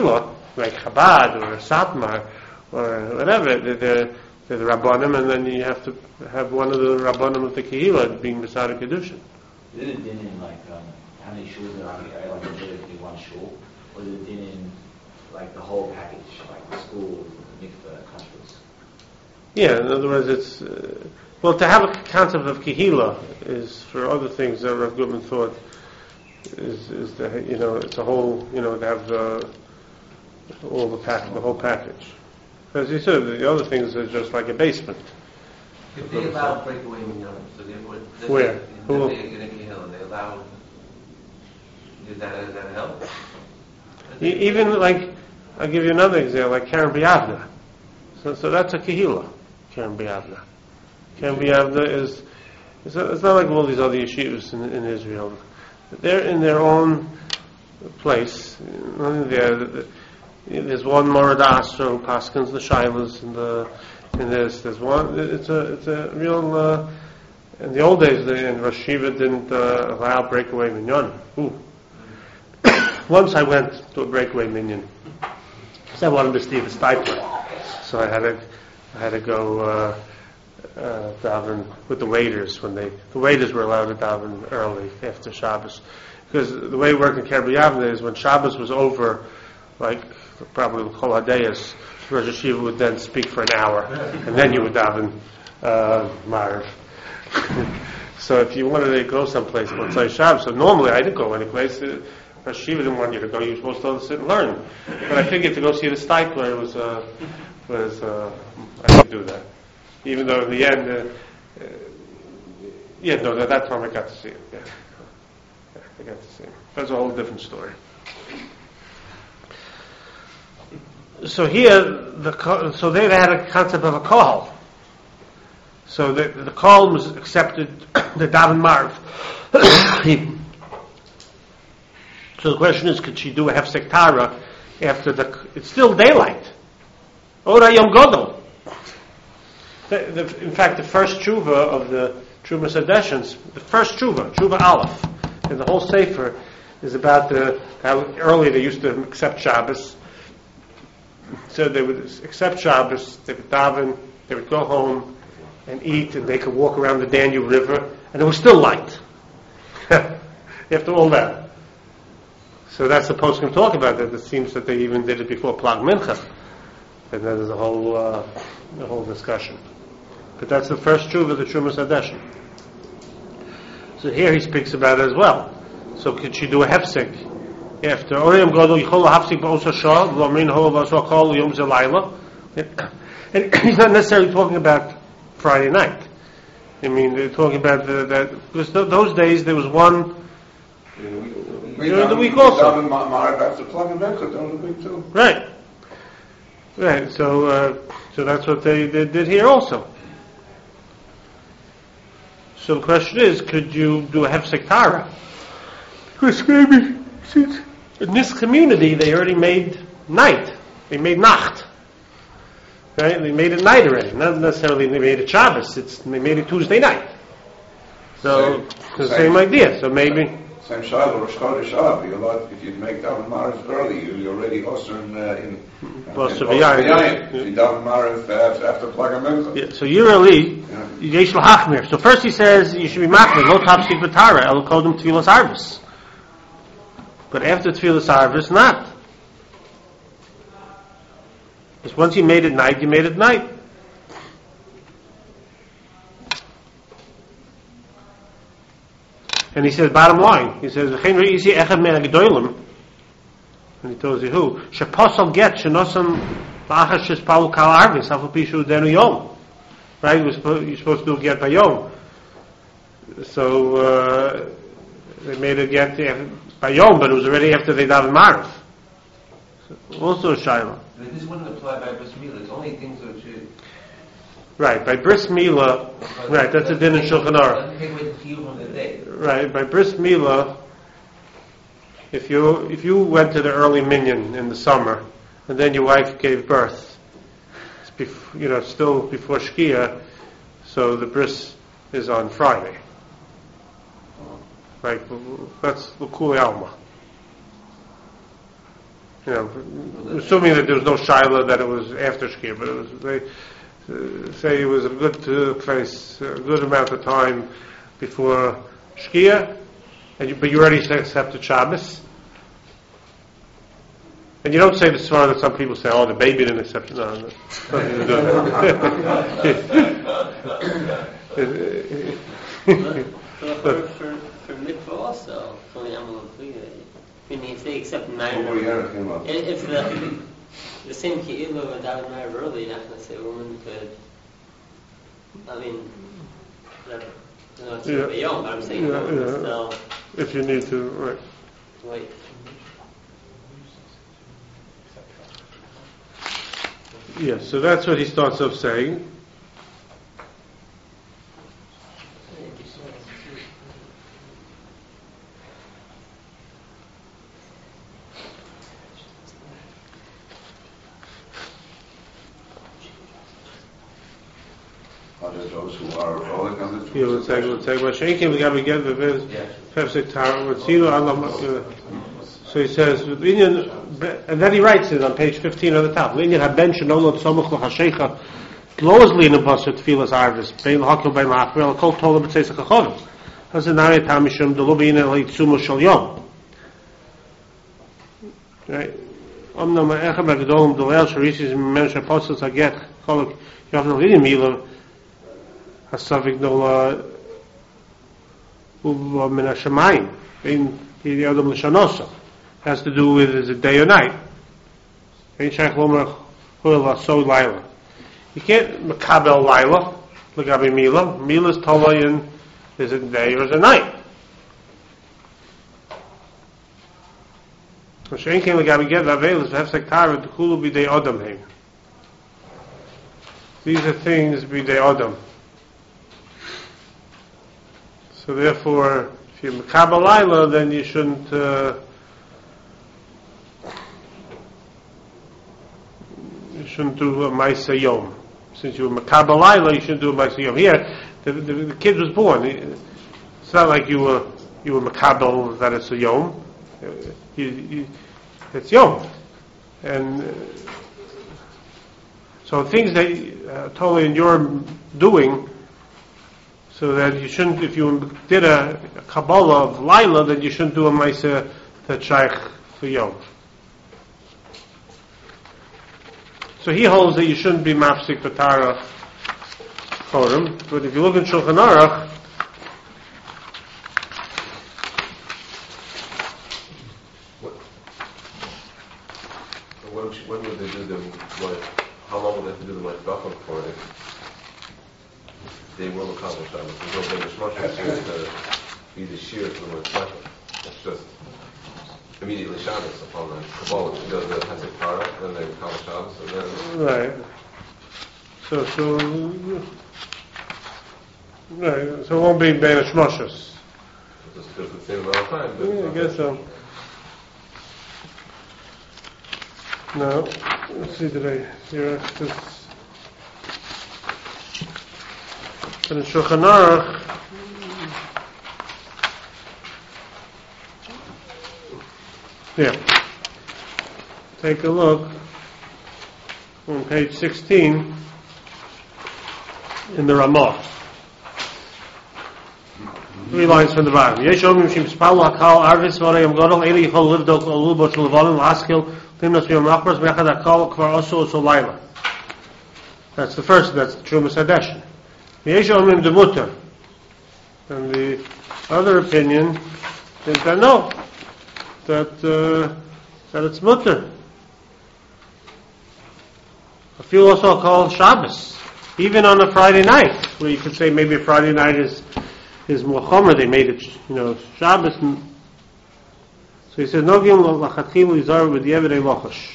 like Chabad or Satmar or whatever, they're, they're, they're the Rabbanim, and then you have to have one of the Rabbanim of the Kehillah being beside a Kedushin. Is it a din in like um, how many shuls there are? Like literally one shul, or is it a din in like the whole package, like the school, the mikveh, kashrus? Yeah, in other words, it's uh, well to have a concept of Kehillah is for other things that Rav Goodman thought is is the you know it's a whole you know to have the all the pack the whole package. As you said, the other things are just like a basement. If they allow breakaway minyanim, so they would. Where? In Who? the in the Kehillah, they allow. Did that does that help? E- Even like, I'll give you another example, like Karen B'Yavna. So, so that's a Kehillah, Karen B'Yavna. Karen B'Yavna is, it's not, it's not like all these other yeshivas in, in Israel. They're in their own place. There, there's one Morad Asra who paskins the Shilas, and the, and there's, there's one, it's a, it's a real, uh, in the old days, the, and Rosh Yeshiva didn't uh, allow breakaway minyan. Ooh. Once I went to a breakaway minyan, because I wanted to see the stipler, so I had to, I had to go uh, uh, daven with the waiters when they, the waiters were allowed to daven early after Shabbos, because the way it worked in Keren B'Yavna is when Shabbos was over, like probably the Kol HaDeyos, Rosh Yeshiva would then speak for an hour, and then you would daven uh, Marav. So if you wanted to go someplace, let's say Shabbos, so normally I didn't go anyplace. Uh, Rosh Yeshiva didn't want you to go. You were supposed to sit and learn. But I figured to go see the stipler was uh, was uh, I could do that. Even though in the end, uh, uh, yeah, no, at that time I got to see him. Yeah, yeah I got to see him. That's a whole different story. So here, the so they had a concept of a kohal. So the the kohal was accepted the daven marv. So the question is, could she do a hefsek tara after the? It's still daylight. Ora yom gadol. The, the, in fact, the first tshuva of the Trumas Hadeshins, the first tshuva, tshuva aleph, in the whole sefer, is about the how early they used to accept Shabbos. So they would accept Shabbos, they would daven, they would go home and eat, and they could walk around the Danube River, and it was still light after all that. So that's the post can talk about that. It seems that they even did it before Plag Mincha, and then there's a whole uh, a whole discussion. But that's the first tshuva of the Trumas Hadeshin. So here he speaks about it as well. So could she do a hefsek after Oriyam Gadol Yichol Hafsik Ba'osa Shah V'Amrin Ho V'Asra Kol Yom Zelayla? And he's not necessarily talking about Friday night. I mean, they're talking about the, that because th- those days there was one during the week also. Right, right. So, uh, so that's what they, they did here also. So the question is, could you do a hefsek tara? Because maybe since in this community they already made night, they made nacht. Right? They made it night already. Not necessarily they made it Shabbos. It's they made it Tuesday night. So Same, it's the same, same idea. So maybe same Shabbos, Rosh Chodesh Av. You lot, if you make daven Maariv early, you, you're already also in uh, in. Plus in the Osir B'yayin. B'yayin. If you daven Maariv uh, after Plag HaMincha. yeah, so you're early. Yesh l'hachmir. So first he says you should be machmir. Lo tapsik b'tara. El kodem tefillas harvus. But after tefillas harvus, not. Because once you made it night, you made it night. And he says, bottom line, he says, and he tells you who, sheposal get, shenosam la'achas shespalu kal arvin, safu pishu denu yom. Right? You're supposed, you're supposed to do a get by yom. So, uh, they made it get by yom, but it was already after they daven marv. So, also a shayla. But this wouldn't apply by bris milah. It's only things that you. Right, by bris milah, right, that's a din in Shulchan Aruch. Doesn't take away the chiyuv from the day. Right, by bris milah, if you if you went to the early minyan in the summer, and then your wife gave birth, it's bef- you know still before Shkia, so the bris is on Friday. Right, that's l'kuli alma. you know, assuming that there was no shaila that it was after shkia, but it was, they uh, say it was a good uh, place, a good amount of time before shkia, and you, but you already accepted Shabbos. And you don't say the svara that some people say, oh, the baby didn't accept it. No, no, nothing to do with it. for, for, for mikvah also, for the Amal Kliga, I mean, if they accept nine, Over here it came up. if the, the same Ki'ilu and David Meir early, you're not going to say a woman could, I mean, that, you know, it's Yeah. yeah. young, but I'm saying Yeah, a woman yeah. can still If you need to, right. wait. Yes, so that's what he starts off saying. Are there those who are rolling on the Yeah, let's take, let's take what Shenkin, we got to get the verse. Pepsi Tara, what's he, so he says, and then he writes it on page fifteen on the top. Linyan haben shenolod somuch l'chashecha closely in the pasuk tefillas arvis bein l'hakel bein l'achvel kol tola b'tzeis ha'chachodim. Has a nami tamishum de lo b'ina l'itzumo shel yom. Right? Omna ma'echa b'gedolim d'leil sharisis m'men she'posel zaget cholok yavno lidim milah hasavik nola uva min hashemayim bein yodom l'shanosa. Has to do with is it day or night. You can't makabel laila, l'gabi mila. Mila is talayin, is it day or is it night? L'shein ken l'gabi get v'avel is v'hefsek tara d'kulu b'dei odom heim. These are things b'dei odom. So therefore, if you're makabel laila, then you shouldn't uh, you shouldn't do a Maisa Yom. Since you were Makabal Laila, you shouldn't do a Maisa Yom. Here, the, the, the kid was born. It's not like you were you were Makabal that it's a Yom. You, you, it's Yom. And uh, so things that uh, totally in your doing, so that you shouldn't, if you did a, a Kabbalah of Laila, then you shouldn't do a Maisa that Shaykh for Yom. So he holds that you shouldn't be mafsik b'tara chorim, but if you look in Shulchan Aruch, When, when would they do the like? How long would they have to do the like bacham for if they will accomplish that? There's no big mishmashim to be the shear for the like It's just immediately Shabbos upon the Kabbalah. She does the Hesek Tara, then they accomplish Shabbos, and then right. So, so, right. So it won't be Ben Shmoshes. just does the same amount of time. But Yeah, I guess so. No, let's see, did I hear this? But in Shulchan Aruch, yeah, take a look on page sixteen in the Ramah. Three lines from the bottom. Yesh omim shim spalu hakal arvis v'arayim gadol eli yichol livdok olu bot shel levalim laskil limnas v'yom nachbars v'echad hakal kvar osu osu laila. That's the first, that's the Trumas Hadeshin. Yesh omim demuter. And the other opinion is that no, that, uh, that it's mutter. A few also call Shabbos, even on a Friday night, where you could say maybe a Friday night is is more chomer, they made it, you know, Shabbos. So he says, Nogim lachatchilu yizar v'di'evedei lochash.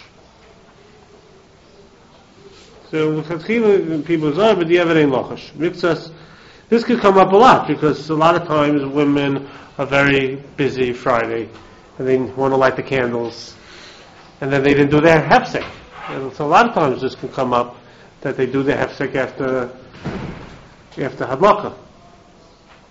So lachatchilu, people yizar v'di'evedei lochash. Mitzvahs, this could come up a lot, because a lot of times women are very busy Friday, and they want to light the candles, and then they didn't do their hefsek. And so a lot of times this can come up, that they do their hefsek after, after Hadlaka.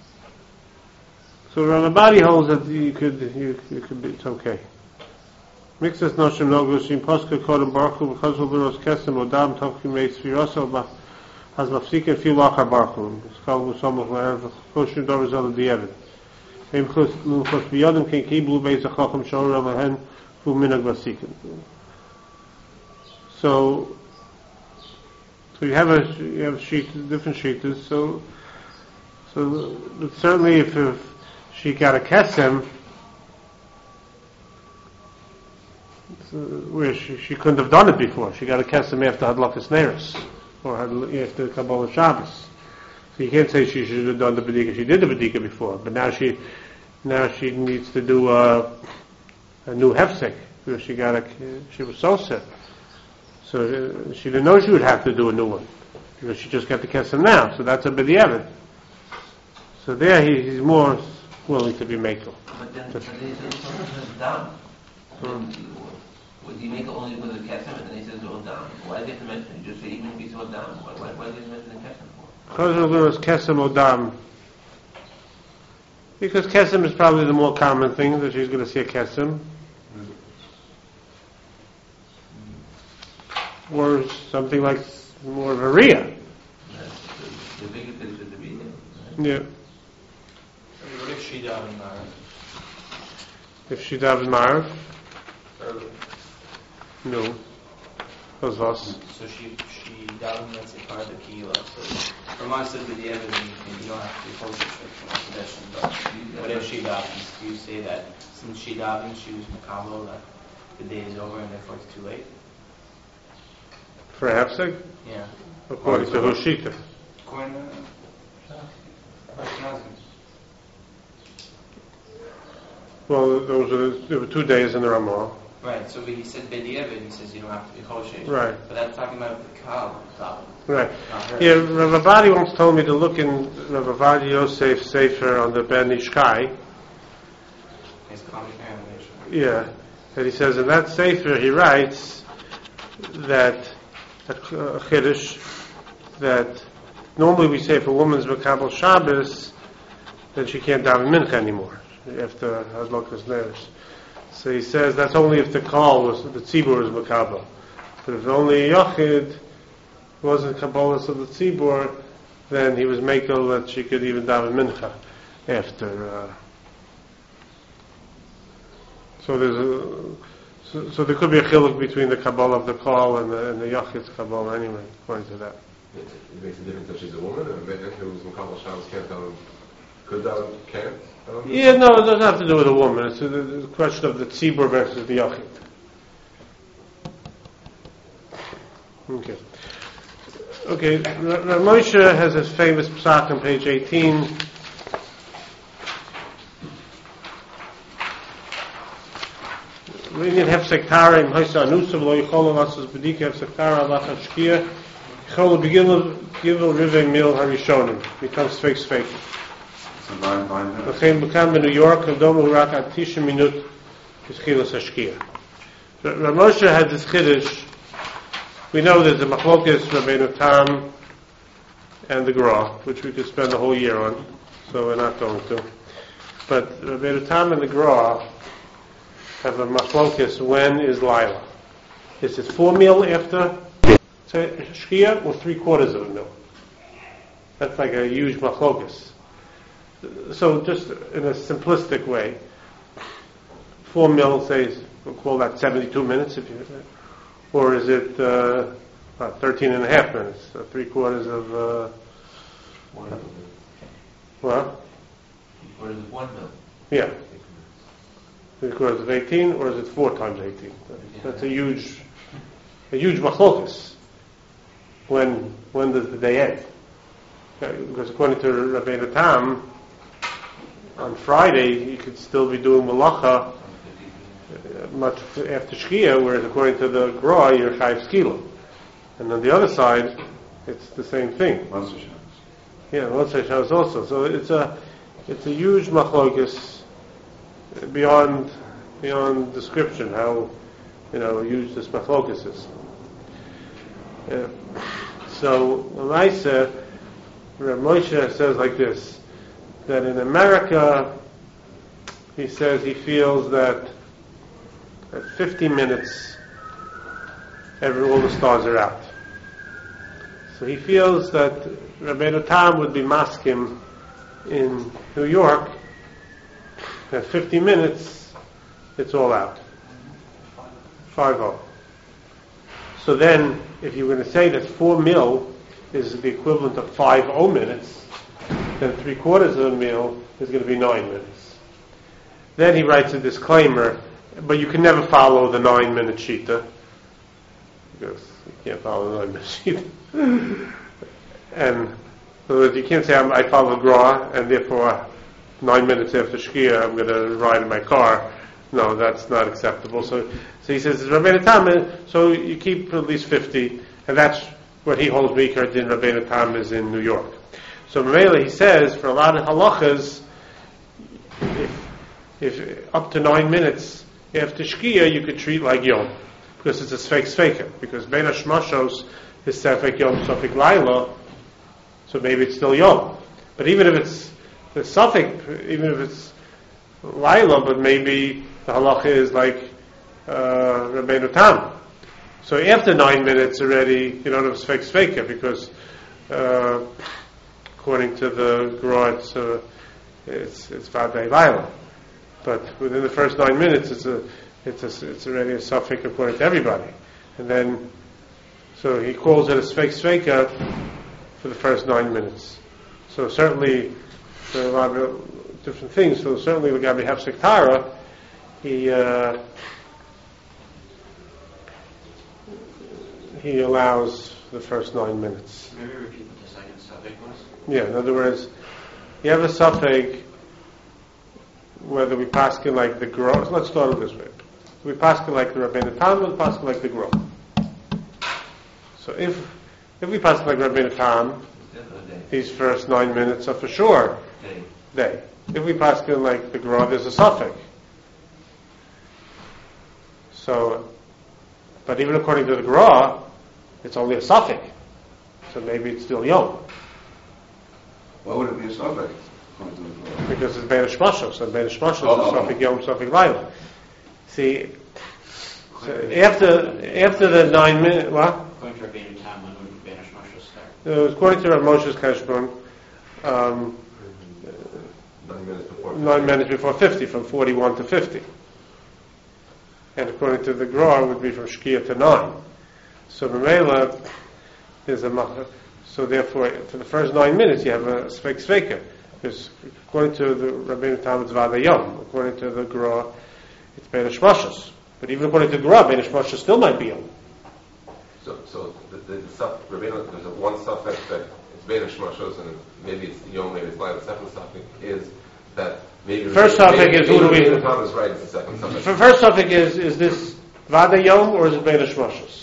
So Ramabadi holds that you could, you, you could be, it's okay. Mixes noshim nogus in poska kodem barchu because of los kesem odam toki mei sfiroso has mafsika fi lacha barchu. Skal musam lev koshim dor zal diavad. Im khos nu khos biyadem ken kiblu bei zakham shor raven fu minag vasikin. So so you have a you have sheet different sheets. So so but certainly if, if she got a kesem where she, she couldn't have done it before. She got a kesem after Hadlakas Neris or after Kabbalah Shabbos. So you can't say she should have done the Bedika. She did the Bedika before, but now she now she needs to do a, a new hefsek because she got a she was so sick. So she didn't know she would have to do a new one because she just got the kesem now. So that's a B'diavad. So there he, he's more willing to be makel. But then, but then he says it's down. Would he make it only with the kesem, and then he says it's all down? Why did he have to mention it? Just say even if he's all down. Why, why, why did he mention the kesem for? Because kesem odam. Because kesem is probably the more common thing that she's going to see a kesem, or something like more of a riyah. The, the bigger thing is the riyah. Yeah. What if she davened Marav? If she davened Marav, Early. no. Was was? So she she davened let's say part of the kiyula. So Ramah said with the evidence you don't have to be kosher for possession. But what if she davens? Do you say that since she davened she was makabel that the day is over and therefore it's too late? For a hefsek? Yeah. According to Hoshita. According to Ashkenazim. Well, those are the, there were two days in the Ramah. Right, so when he said B'diavad, he says you don't have to be kosher. Right. But that's talking about the Kal daven. Right. Not her. Yeah, Rav Avadi once told me to look in Rav Avadi Yosef Sefer on the Ben Ishkai. His commentary on the Yeah, and he says in that Sefer he writes that a, a Chiddush that normally we say if a woman's Makabel Shabbos, then she can't daven Mincha anymore after Hadlakas Neris. So he says that's only if the call was the tzibur was Makabel, but if only Yochid wasn't Kabbalas of the tzibur, then he was makel that she could even daven Mincha after. Uh, so there's a So, so there could be a chiluk between the Kabbalah of the call and the, and the Yachid's Kabbalah anyway, according to that. It, it makes a difference if she's a woman, and if it was Makabel Shabbos can't tell him, could tell him, can't tell him? Yeah, no, it doesn't have to do with a woman. It's a, the question of the Tzibur versus the Yachid. Okay. Okay, Rav Moshe has his famous psak on page eighteen. Reading Hefsek Tara im Hoysa Anusav lo yichol alasas bedika Hefsek Tara alach hashkia yichol begil givil riving mil harishonim becomes fake fake. So nine, nine minutes. L'chein bekam in New York and domu rak at tisha minut b'schilas hashkia. Rav Moshe had this chiddush. We know there's a machlokes Rabbeinu Tam and the Gra, which we could spend the whole year on, so we're not going to. But Rabbeinu Tam and the Gra have a machlokes, when is Laila? Is it four mil after Shkia or three quarters of a mil? That's like a huge machlokes. So just in a simplistic way, four mil, say, we'll call that seventy-two minutes, if you, or is it uh, about thirteen and a half minutes, so three quarters of, uh, what? Three quarters of one mil. Yeah. Three quarters of eighteen, or is it four times eighteen? That's a huge, a huge machlokas. When, when does the day end? Because according to Rabbeinu Tam, on Friday you could still be doing malacha uh, much after Shkia, whereas according to the Gra, you're Chayv Skila. And on the other side, it's the same thing. Monster Shabbos. Yeah, Motzei Shabbos also. So it's a, it's a huge machlokas beyond, beyond description how, you know, huge this machlokas is. Yeah. So, Elaisa, Rav Moshe says like this, that in America, he says he feels that at fifty minutes, every, all the stars are out. So he feels that Rabbeinu Tam would be maskim in New York. At fifty minutes, it's all out. Five oh. So then, if you're going to say that four mil is the equivalent of five oh minutes, then three quarters of a mil is going to be nine minutes. Then he writes a disclaimer, but you can never follow the nine minute shita, because you can't follow the nine minute shita. And so you can't say I'm, I follow Gra, and therefore nine minutes after Shkia I'm going to ride in my car. No, that's not acceptable. So, so he says, Rabbeinu Tam, so you keep at least fifty, and that's what he holds weaker than Rabbeinu Tam is in New York. So Mamela, he says, for a lot of halachas, if, if up to nine minutes after Shkia, you could treat like Yom, because it's a Sfeik Sfeika, because Bein HaShmashos is Sefek Yom, Sefek Laila, so maybe it's still Yom. But even if it's the Sefek, even if it's Laila, but maybe the halacha is like uh, Rabbeinu Tam. So after nine minutes already, you don't have Sfeik Sfeika, because uh, according to the Gra, it's uh, it's it's Vadei Laila. But within the first nine minutes, it's a it's a, it's already a Safek according to everybody. And then, so he calls it a Sfeik Sfeika for the first nine minutes. So certainly, there are a lot of different things. So certainly, the Gabi Hafsek Tara, he uh, he allows the first nine minutes. Maybe repeat what the second suffix was. Yeah, in other words, you have a suffix, whether we paskin like the Gra. Let's start it this way. We paskin like the Rabbeinu Tam, and paskin like the Gra. So if if we paskin like Rabbeinu Tam, these first nine minutes are for sure day. If we paskin like the Gra, there's a suffix. So, but even according to the Gra, it's only a suffix. So maybe it's still Yom. Why would it be a suffix? Because it's Bein HaShmashos, and Bein HaShmashos Oh, is oh. Safek Yom, Safek Laila. See, so after after the nine minutes, what? According to Rabbeinu Tam, when would Bein HaShmashos start? Uh, according to Rav Moshe's Keshbon, um, Nine minutes before. nine minutes before fifty, from forty-one to fifty. And according to the Gra, it would be from Shkia to nine. So Mamela is a macher. So therefore, for the first nine minutes, you have a Sfeik Sfeika. Because according to the Rabbeinu Tam, it's Vadei Yom. According to the Gra, it's Bein HaShmashos. But even according to the Gra, Bein HaShmashos still might be Yom. So, so the, the, the sub, Rabbeinu, there's a one suffix that it's Bein HaShmashos, and maybe it's Yom, maybe it's Laila. The second suffix is that maybe First maybe, suffix is maybe who do we- Rabbeinu Tam is right. It's the second suffix. The first suffix is, is this Vadei Yom or is it Bein HaShmashos?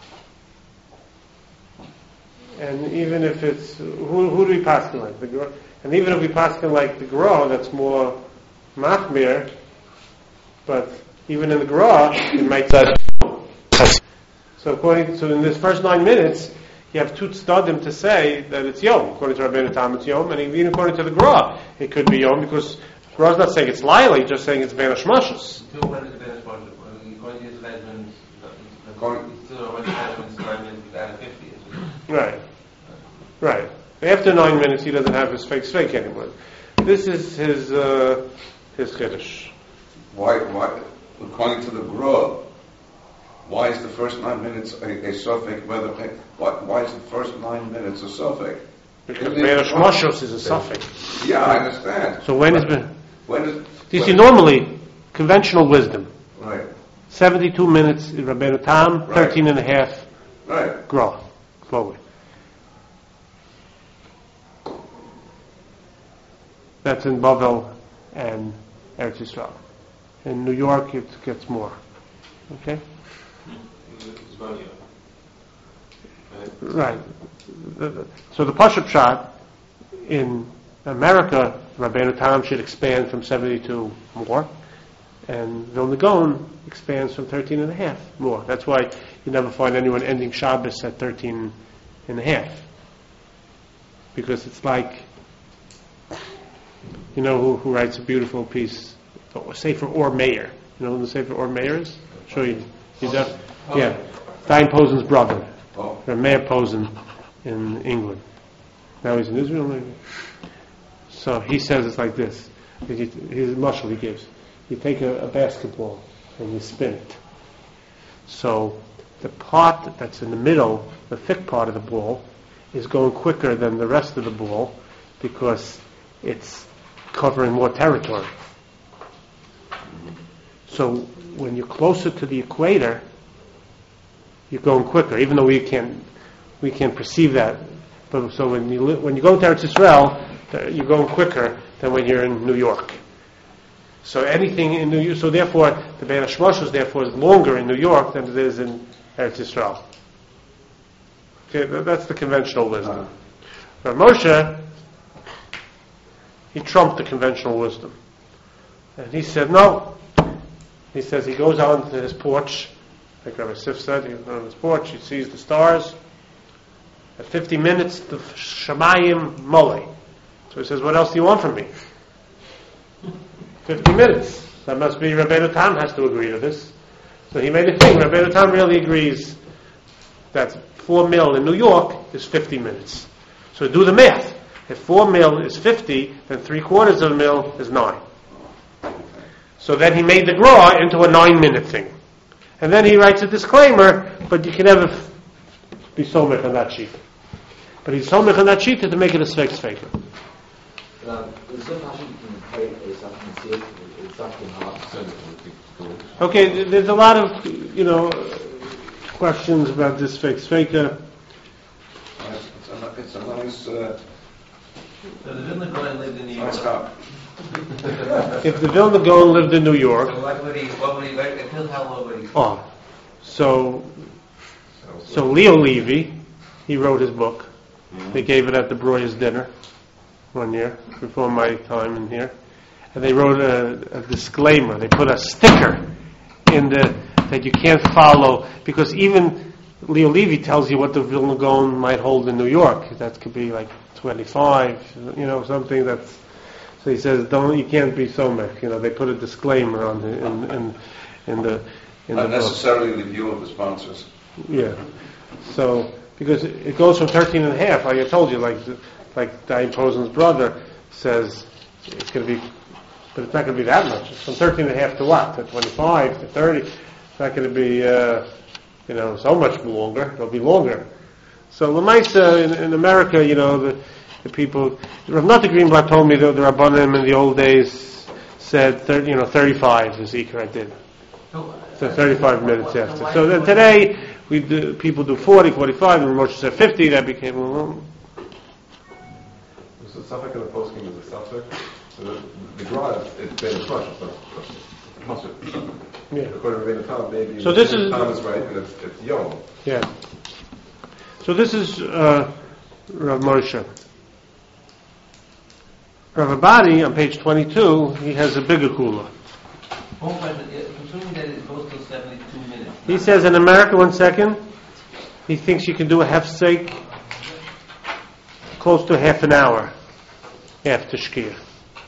And even if it's, who, who do we pass to like? The Gra? And even if we pass to like the Gra, that's more machmir, but even in the Gra, it might say. So according to, in this first nine minutes, you have two tzaddim to say that it's Yom. According to Rabbeinu Tam, it's Yom, and even according to the Gra, it could be Yom, because Gra's not saying it's Laila, he's just saying it's Bein HaShmashos. Until when is the Bein HaShmashos? According to his measurements, According- it's still when the measurements nine minutes out of fifty. Right. Right. After nine minutes, he doesn't have his fake fake anymore. This is his uh, his chiddush. Why, why, according to the Gra, why is the first nine minutes a, a suffix? Whether why, why is the first nine minutes a suffix? Because Isn't it- Bein HaShmashos is a suffix. Yeah, I understand. So when is been? When is? You see, normally conventional wisdom, Right, seventy-two minutes in Rabbeinu Tam, Right. thirteen and a half right. Gra forward. That's in Bavel and Eretz Yisrael. In New York, it gets more. Okay? Right. The- the- So the Pashup shot in America, Rabbeinu Tam should expand from seventy-two more, and Vilna Gaon expands from thirteen and a half more. That's why you never find anyone ending Shabbos at thirteen and a half. Because it's like, you know who, who writes a beautiful piece, Sefer Or Meir. You know who the Sefer Or Meir is? Show you. He's up. Yeah. Chaim Posen's brother. Oh. Or Meir Posen in England. Now he's in Israel, maybe. So he says it's like this. Here's a mushal he gives. You take a, a basketball and you spin it. So the part that's in the middle, the thick part of the ball, is going quicker than the rest of the ball because it's covering more territory. So when you're closer to the equator, you're going quicker, even though we can't we can't perceive that. But so when you li- when you go to Eretz Yisrael, you're going quicker than when you're in New York. So anything in New York, so therefore the Bein HaShmashos therefore is longer in New York than it is in Eretz Yisrael. Okay, that's the conventional wisdom. Rav Moshe, he trumped the conventional wisdom, and he said no. He says he goes on to his porch, like Rabbi Sif said, he goes on his porch, he sees the stars. At fifty minutes, the Shemayim Mole. So he says, what else do you want from me? fifty minutes. That must be Rabbeinu Tam has to agree to this. So he made a thing. Rabbeinu Tam really agrees that four mil in New York is fifty minutes. So do the math. If four mil is fifty, then three quarters of a mil is nine. So then he made the Gra into a nine minute thing. And then he writes a disclaimer, but you can never f- be somech on that sheet. But he's somech on that sheet to make it a sveik sveiker. Okay, th- there's a lot of, you know, questions about this sveik sveiker. It's, it's, a, it's a nice, uh, So the Vilna Gaon lived in New York. nice top. If the Vilna Gaon lived in New York, So what would he, what would he, until how long would he? oh, so, so Leo Levy, he wrote his book. They gave it at the Breuer's dinner one year, before my time in here. And they wrote a, a disclaimer. They put a sticker in the, that you can't follow, because even Leo Levy tells you what the Vilna Gaon might hold in New York. That could be like twenty-five, you know, something that's, so he says, don't, you can't be somech. You know, they put a disclaimer on the, in, in, in the, in Not the book. necessarily the view of the sponsors. Yeah. So, because it it goes from thirteen and a half, like I told you, like like Chaim Posen's brother says, it's going to be, but it's not going to be that much. It's from thirteen and a half to what? To twenty-five, to thirty. It's not going to be, uh, you know, so much longer. It'll be longer. So, Lamaisa, in, in America, you know, the, the people, Rav Nata Greenblatt told me that the Rabbanim in the old days said, thirty, you know, thirty-five is Ikar did. So thirty-five minutes after. So then today, we do, people do forty, forty-five, and Moshe said fifty, that became, well, So the suffix in the posting is a suffix. So the, the Gra, it's Bein HaShmashos, it's not a suffix. yeah. According to Rabbeinu Tam, maybe So this is- Tam is right, and it's, it's Yom. Yeah. So this is uh, Rav Moshe. Rav Abadi, on page twenty-two, he has a bigger kula. One question, uh, assuming that it goes to seventy-two minutes. He says in America, one second, he thinks you can do a hefsek close to half an hour after Shkia.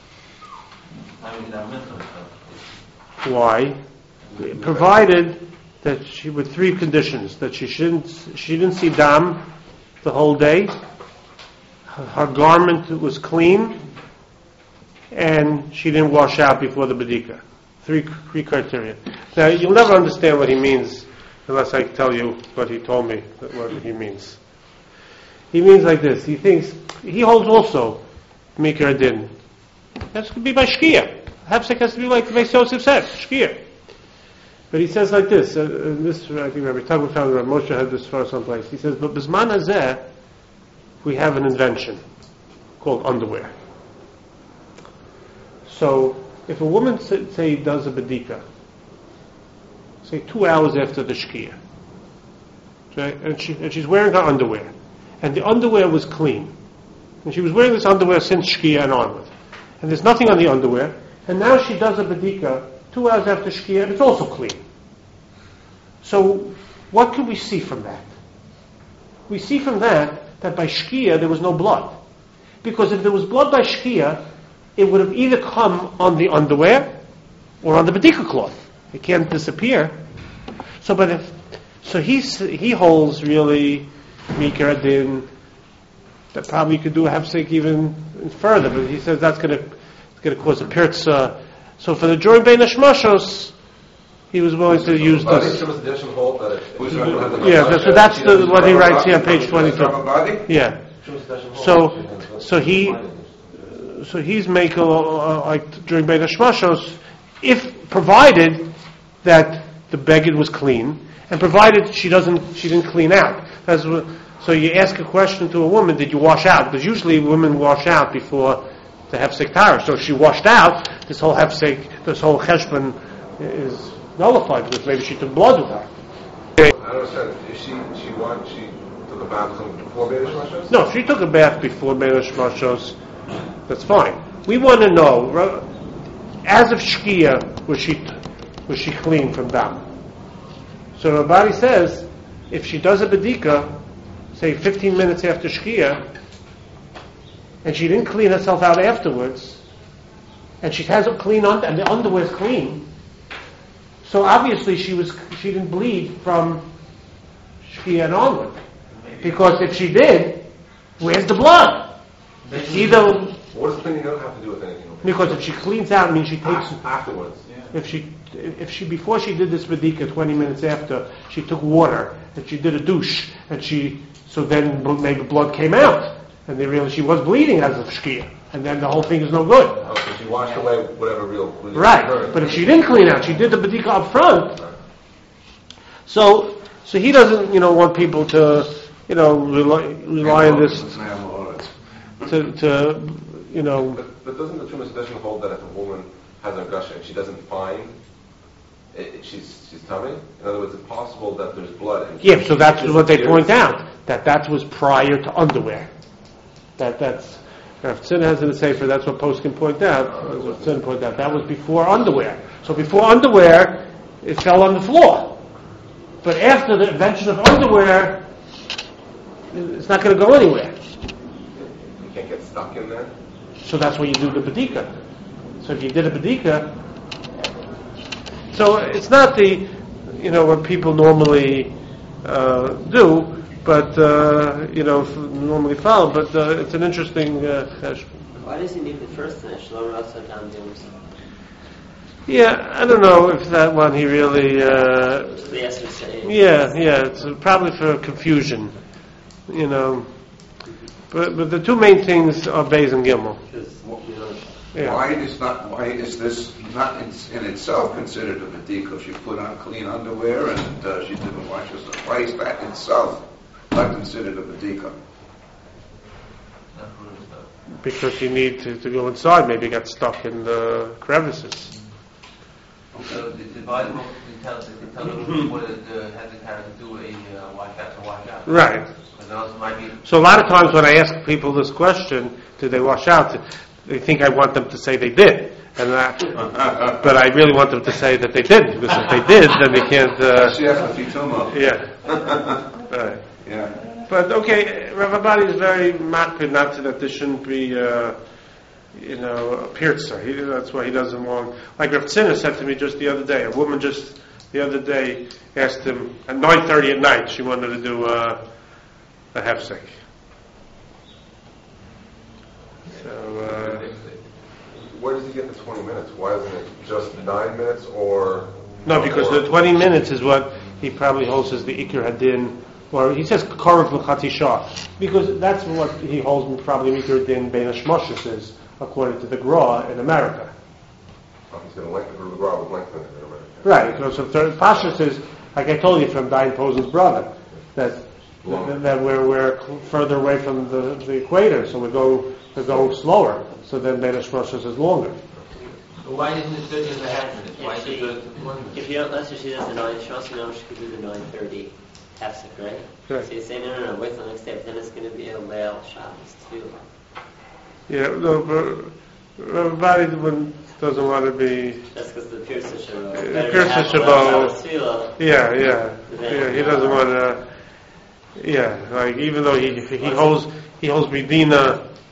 I mean, our mental stuff. Why? Provided that she, with three conditions, that she shouldn't, she didn't see dam the whole day, her, her garment was clean, and she didn't wash out before the bedika. Three, three criteria. Now, you'll never understand what he means unless I tell you what he told me, what he means. He means like this. He thinks, he holds also Mikra Din. That's going to be by Shkia. Hafsek has to be like the Beis Yosef said, Shkia. But he says like this, uh, uh, this I think Rabbi Tagman found Rabbi Moshe had this far someplace. He says, but Bisman Hazeh, we have an invention called underwear. So, if a woman, say, say does a bedika, say two hours after the Shkia, okay, and, she, and she's wearing her underwear, and the underwear was clean, and she was wearing this underwear since Shkia and onward, and there's nothing on the underwear, and now she does a bedika two hours after Shkia, and it's also clean. So, what can we see from that? We see from that that by Shkia there was no blood. Because if there was blood by Shkia, it would have either come on the underwear or on the bedika cloth. It can't disappear. So, but if so, he he holds really Mikra Adin that probably you could do a hefsek even further, but he says that's going to it's going to cause a pirtza. So for the joint bein hashmashos, he was willing to use But this. Shumas Adin hold that if- if you don't have the Yeah, mashmashos, so that's she the, doesn't what he follow writes up. here on page twenty-two. Body? Yeah. Shumas Adin hold So- that she has- so he- So he's making uh, like during bein hashmashos, if provided that the beged was clean, and provided she doesn't, she didn't clean out. That's what, so you ask a question to a woman: did you wash out? Because usually women wash out before the hefsek tara. So if she washed out, this whole hefsek, this whole cheshbon is nullified because maybe she took blood with her. I don't understand. If she she won, she took a bath before Bein Hashmashos? No, if she took a bath before bein hashmashos, that's fine. We want to know, ro- as of shkia, was she was she clean from dam? So Rabbi says, if she does a bedika, say fifteen minutes after shkia, and she didn't clean herself out afterwards, and she has a clean under, and the underwear is clean, so obviously she was she didn't bleed from shkia and onward, because if she did, where's the blood? It's either What does cleaning out have to do with anything? because if she cleans out, it means she takes. Afterwards. If she, if she before she did this bedika, twenty minutes after, she took water and she did a douche, and she so then bl- maybe blood came out, and they realized she was bleeding as of shkia, and then the whole thing is no good. Oh, so she washed away whatever real bleeding Right, occurred. but if she didn't clean out, she did the bedika up front. So, so he doesn't, you know, want people to, you know, rely, rely on this to, to, you know. But, but doesn't the Trumas Adin hold that if a woman has an gusha and she doesn't find it, it, she's she's tummy? In other words, it's possible that there's blood. And Yeah, so that's it what they disappears. point out, that that was prior to underwear. That that's, if Tzin has in the Sefer, that's what Post can point out, that's what Tzin point out, that was before underwear. So before underwear, it fell on the floor. But after the invention of underwear, it's not going to go anywhere. You can't get stuck in there. So that's why you do the bedika. So if you did a bedika, so it's not the, you know, what people normally uh, do, but uh, you know, f- normally follow. But uh, it's an interesting. Uh, cheshbon. Why does he need the first one? Shalom Rasa Dam Yom. yeah, I don't know if that one he really. Uh, The essence say. yeah, yeah, it's probably for confusion, you know. But but the two main things are Beis and Gimel. Yeah. Why is not? Why is this not in, in itself considered a bedika? She put on clean underwear and uh, she didn't wash herself. Why is that itself not considered a bedika? Because you need to, to go inside, maybe get stuck in the crevices. So the, the Bible tells us, they tell them what it uh, has the character to do a uh, wash out to wash out. Right. But also might be So a lot of times when I ask people this question, did they wash out? They think I want them to say they did, and that, but I really want them to say that they didn't, because if they did, then they can't. Uh, She has the fituma. yeah. Right. Yeah. But okay, Rav Abadi is very makpid not to that there shouldn't be, uh, you know, a pirza. He, that's why he doesn't want. Like Rav Tziner said to me just the other day. A woman just the other day asked him at nine thirty at night. She wanted to do uh, a hefsek. So. Uh, Where does he get the twenty minutes? Why isn't it just nine minutes or? No, because or, the twenty minutes is what he probably holds as the Iker Hadin, or he says Korov L'Chati Shah, because that's what he holds probably Iker Hadin Bein Hashmashos is, according to the Gra in America. Oh, he's going to lengthen the Gra would lengthen it in America. Right, because so third Pashas is, like I told you from Dayan Posen's brother, that that, that we're we're further away from the, the equator, so we go we go slower. So then Bein Hashmashos is longer. So why isn't it thirty and a half minutes? Why If is it she, thirty to one minute? if you don't, let's say she does the nine, she also knows she could do the nine thirty hefsek, right? Right. So you say no, no, no, wait till the next day, but then it's going to be a Leil Shabbos too. Yeah, no, but everybody doesn't want to be. That's because the Pirsa Shabbat. The Better Pirsa to have a Leil Shabbat. Shabbos tefillah. Yeah, yeah, yeah. He doesn't want to. Yeah, like even though he he holds he holds Medina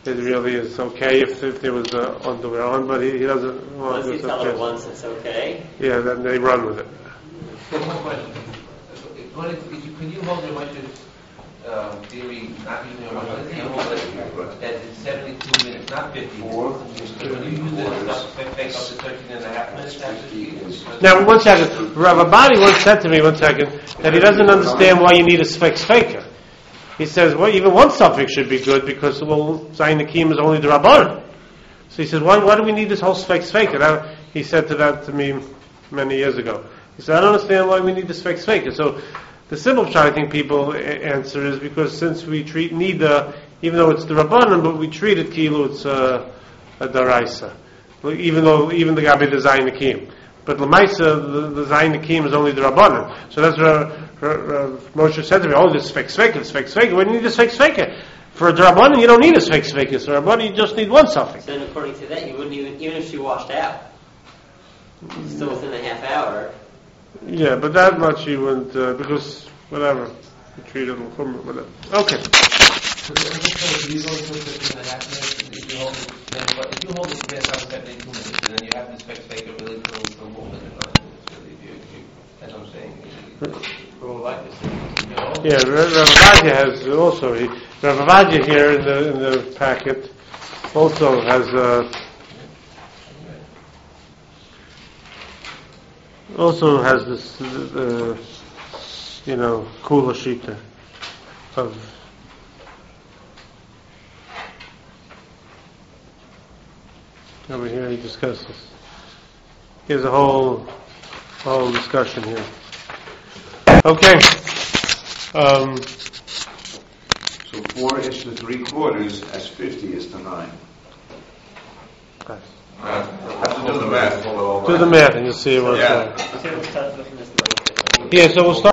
it really is okay if, if there was uh, underwear on, but he, he doesn't want Once to you do tell her something. once it's okay, Yeah, then they run with it. One more question. What is, is you, can you hold your Moshe's uh, theory, not using your Moshe, can you hold it that it's seventy-two minutes, not fifty minutes? Because when you use this stuff, it takes up to thirteen and a half minutes after the Now, one second. Rav Abadi once said to me, one second, that he doesn't understand why you need a Sfek Sfeika. He says, well, even one suffix should be good because, well, Zayin Nakim is only the Rabban. So he says, why, why do we need this whole Sfek Sfeika? That, he said to that to me many years ago. He said, I don't understand why we need the Sfek Sfeika. So the simple shot I think people a- answer is because since we treat Nida, even though it's the Rabbanan, but we treat it Kilu, it's uh, a Daraisa. Even though, even the Gabi the Zayin Nakim. But Lamaisa, the, the Zayin Nakim is only the Rabbanan. So that's what uh, uh, Moshe said to me, oh, this Sfek Sfeika, Sfek Sfeika. What do you need a Sfek Sfeika? For a Rabbanan, you don't need a Sfek Sfeika. So Rabbanan, you just need one suffix. so then according to that, you wouldn't even, even if she washed out, still within a half hour, Yeah, but that much you wouldn't, uh, because, whatever, you treat it, whatever. Okay. So the other thing, if you go to fifteen and a half minutes, if you hold it, then, but if you hold it against on seventy-two minutes, and then you have this fix make it really for, for movement and not really, if you, if you, as I'm saying, for like this, you know? Yeah, Rav Rav Avadia has also, he, Rav Avadia here in the, in the packet also has, uh, also has this, uh, you know, Kula Shita of over here he discusses. He has a whole whole discussion here. Okay. Um, So four is to three quarters, as fifty is to nine. guys, Have to do the math. do the math and you'll see what's Yeah. going. so we'll start with this. Yeah, so we'll start.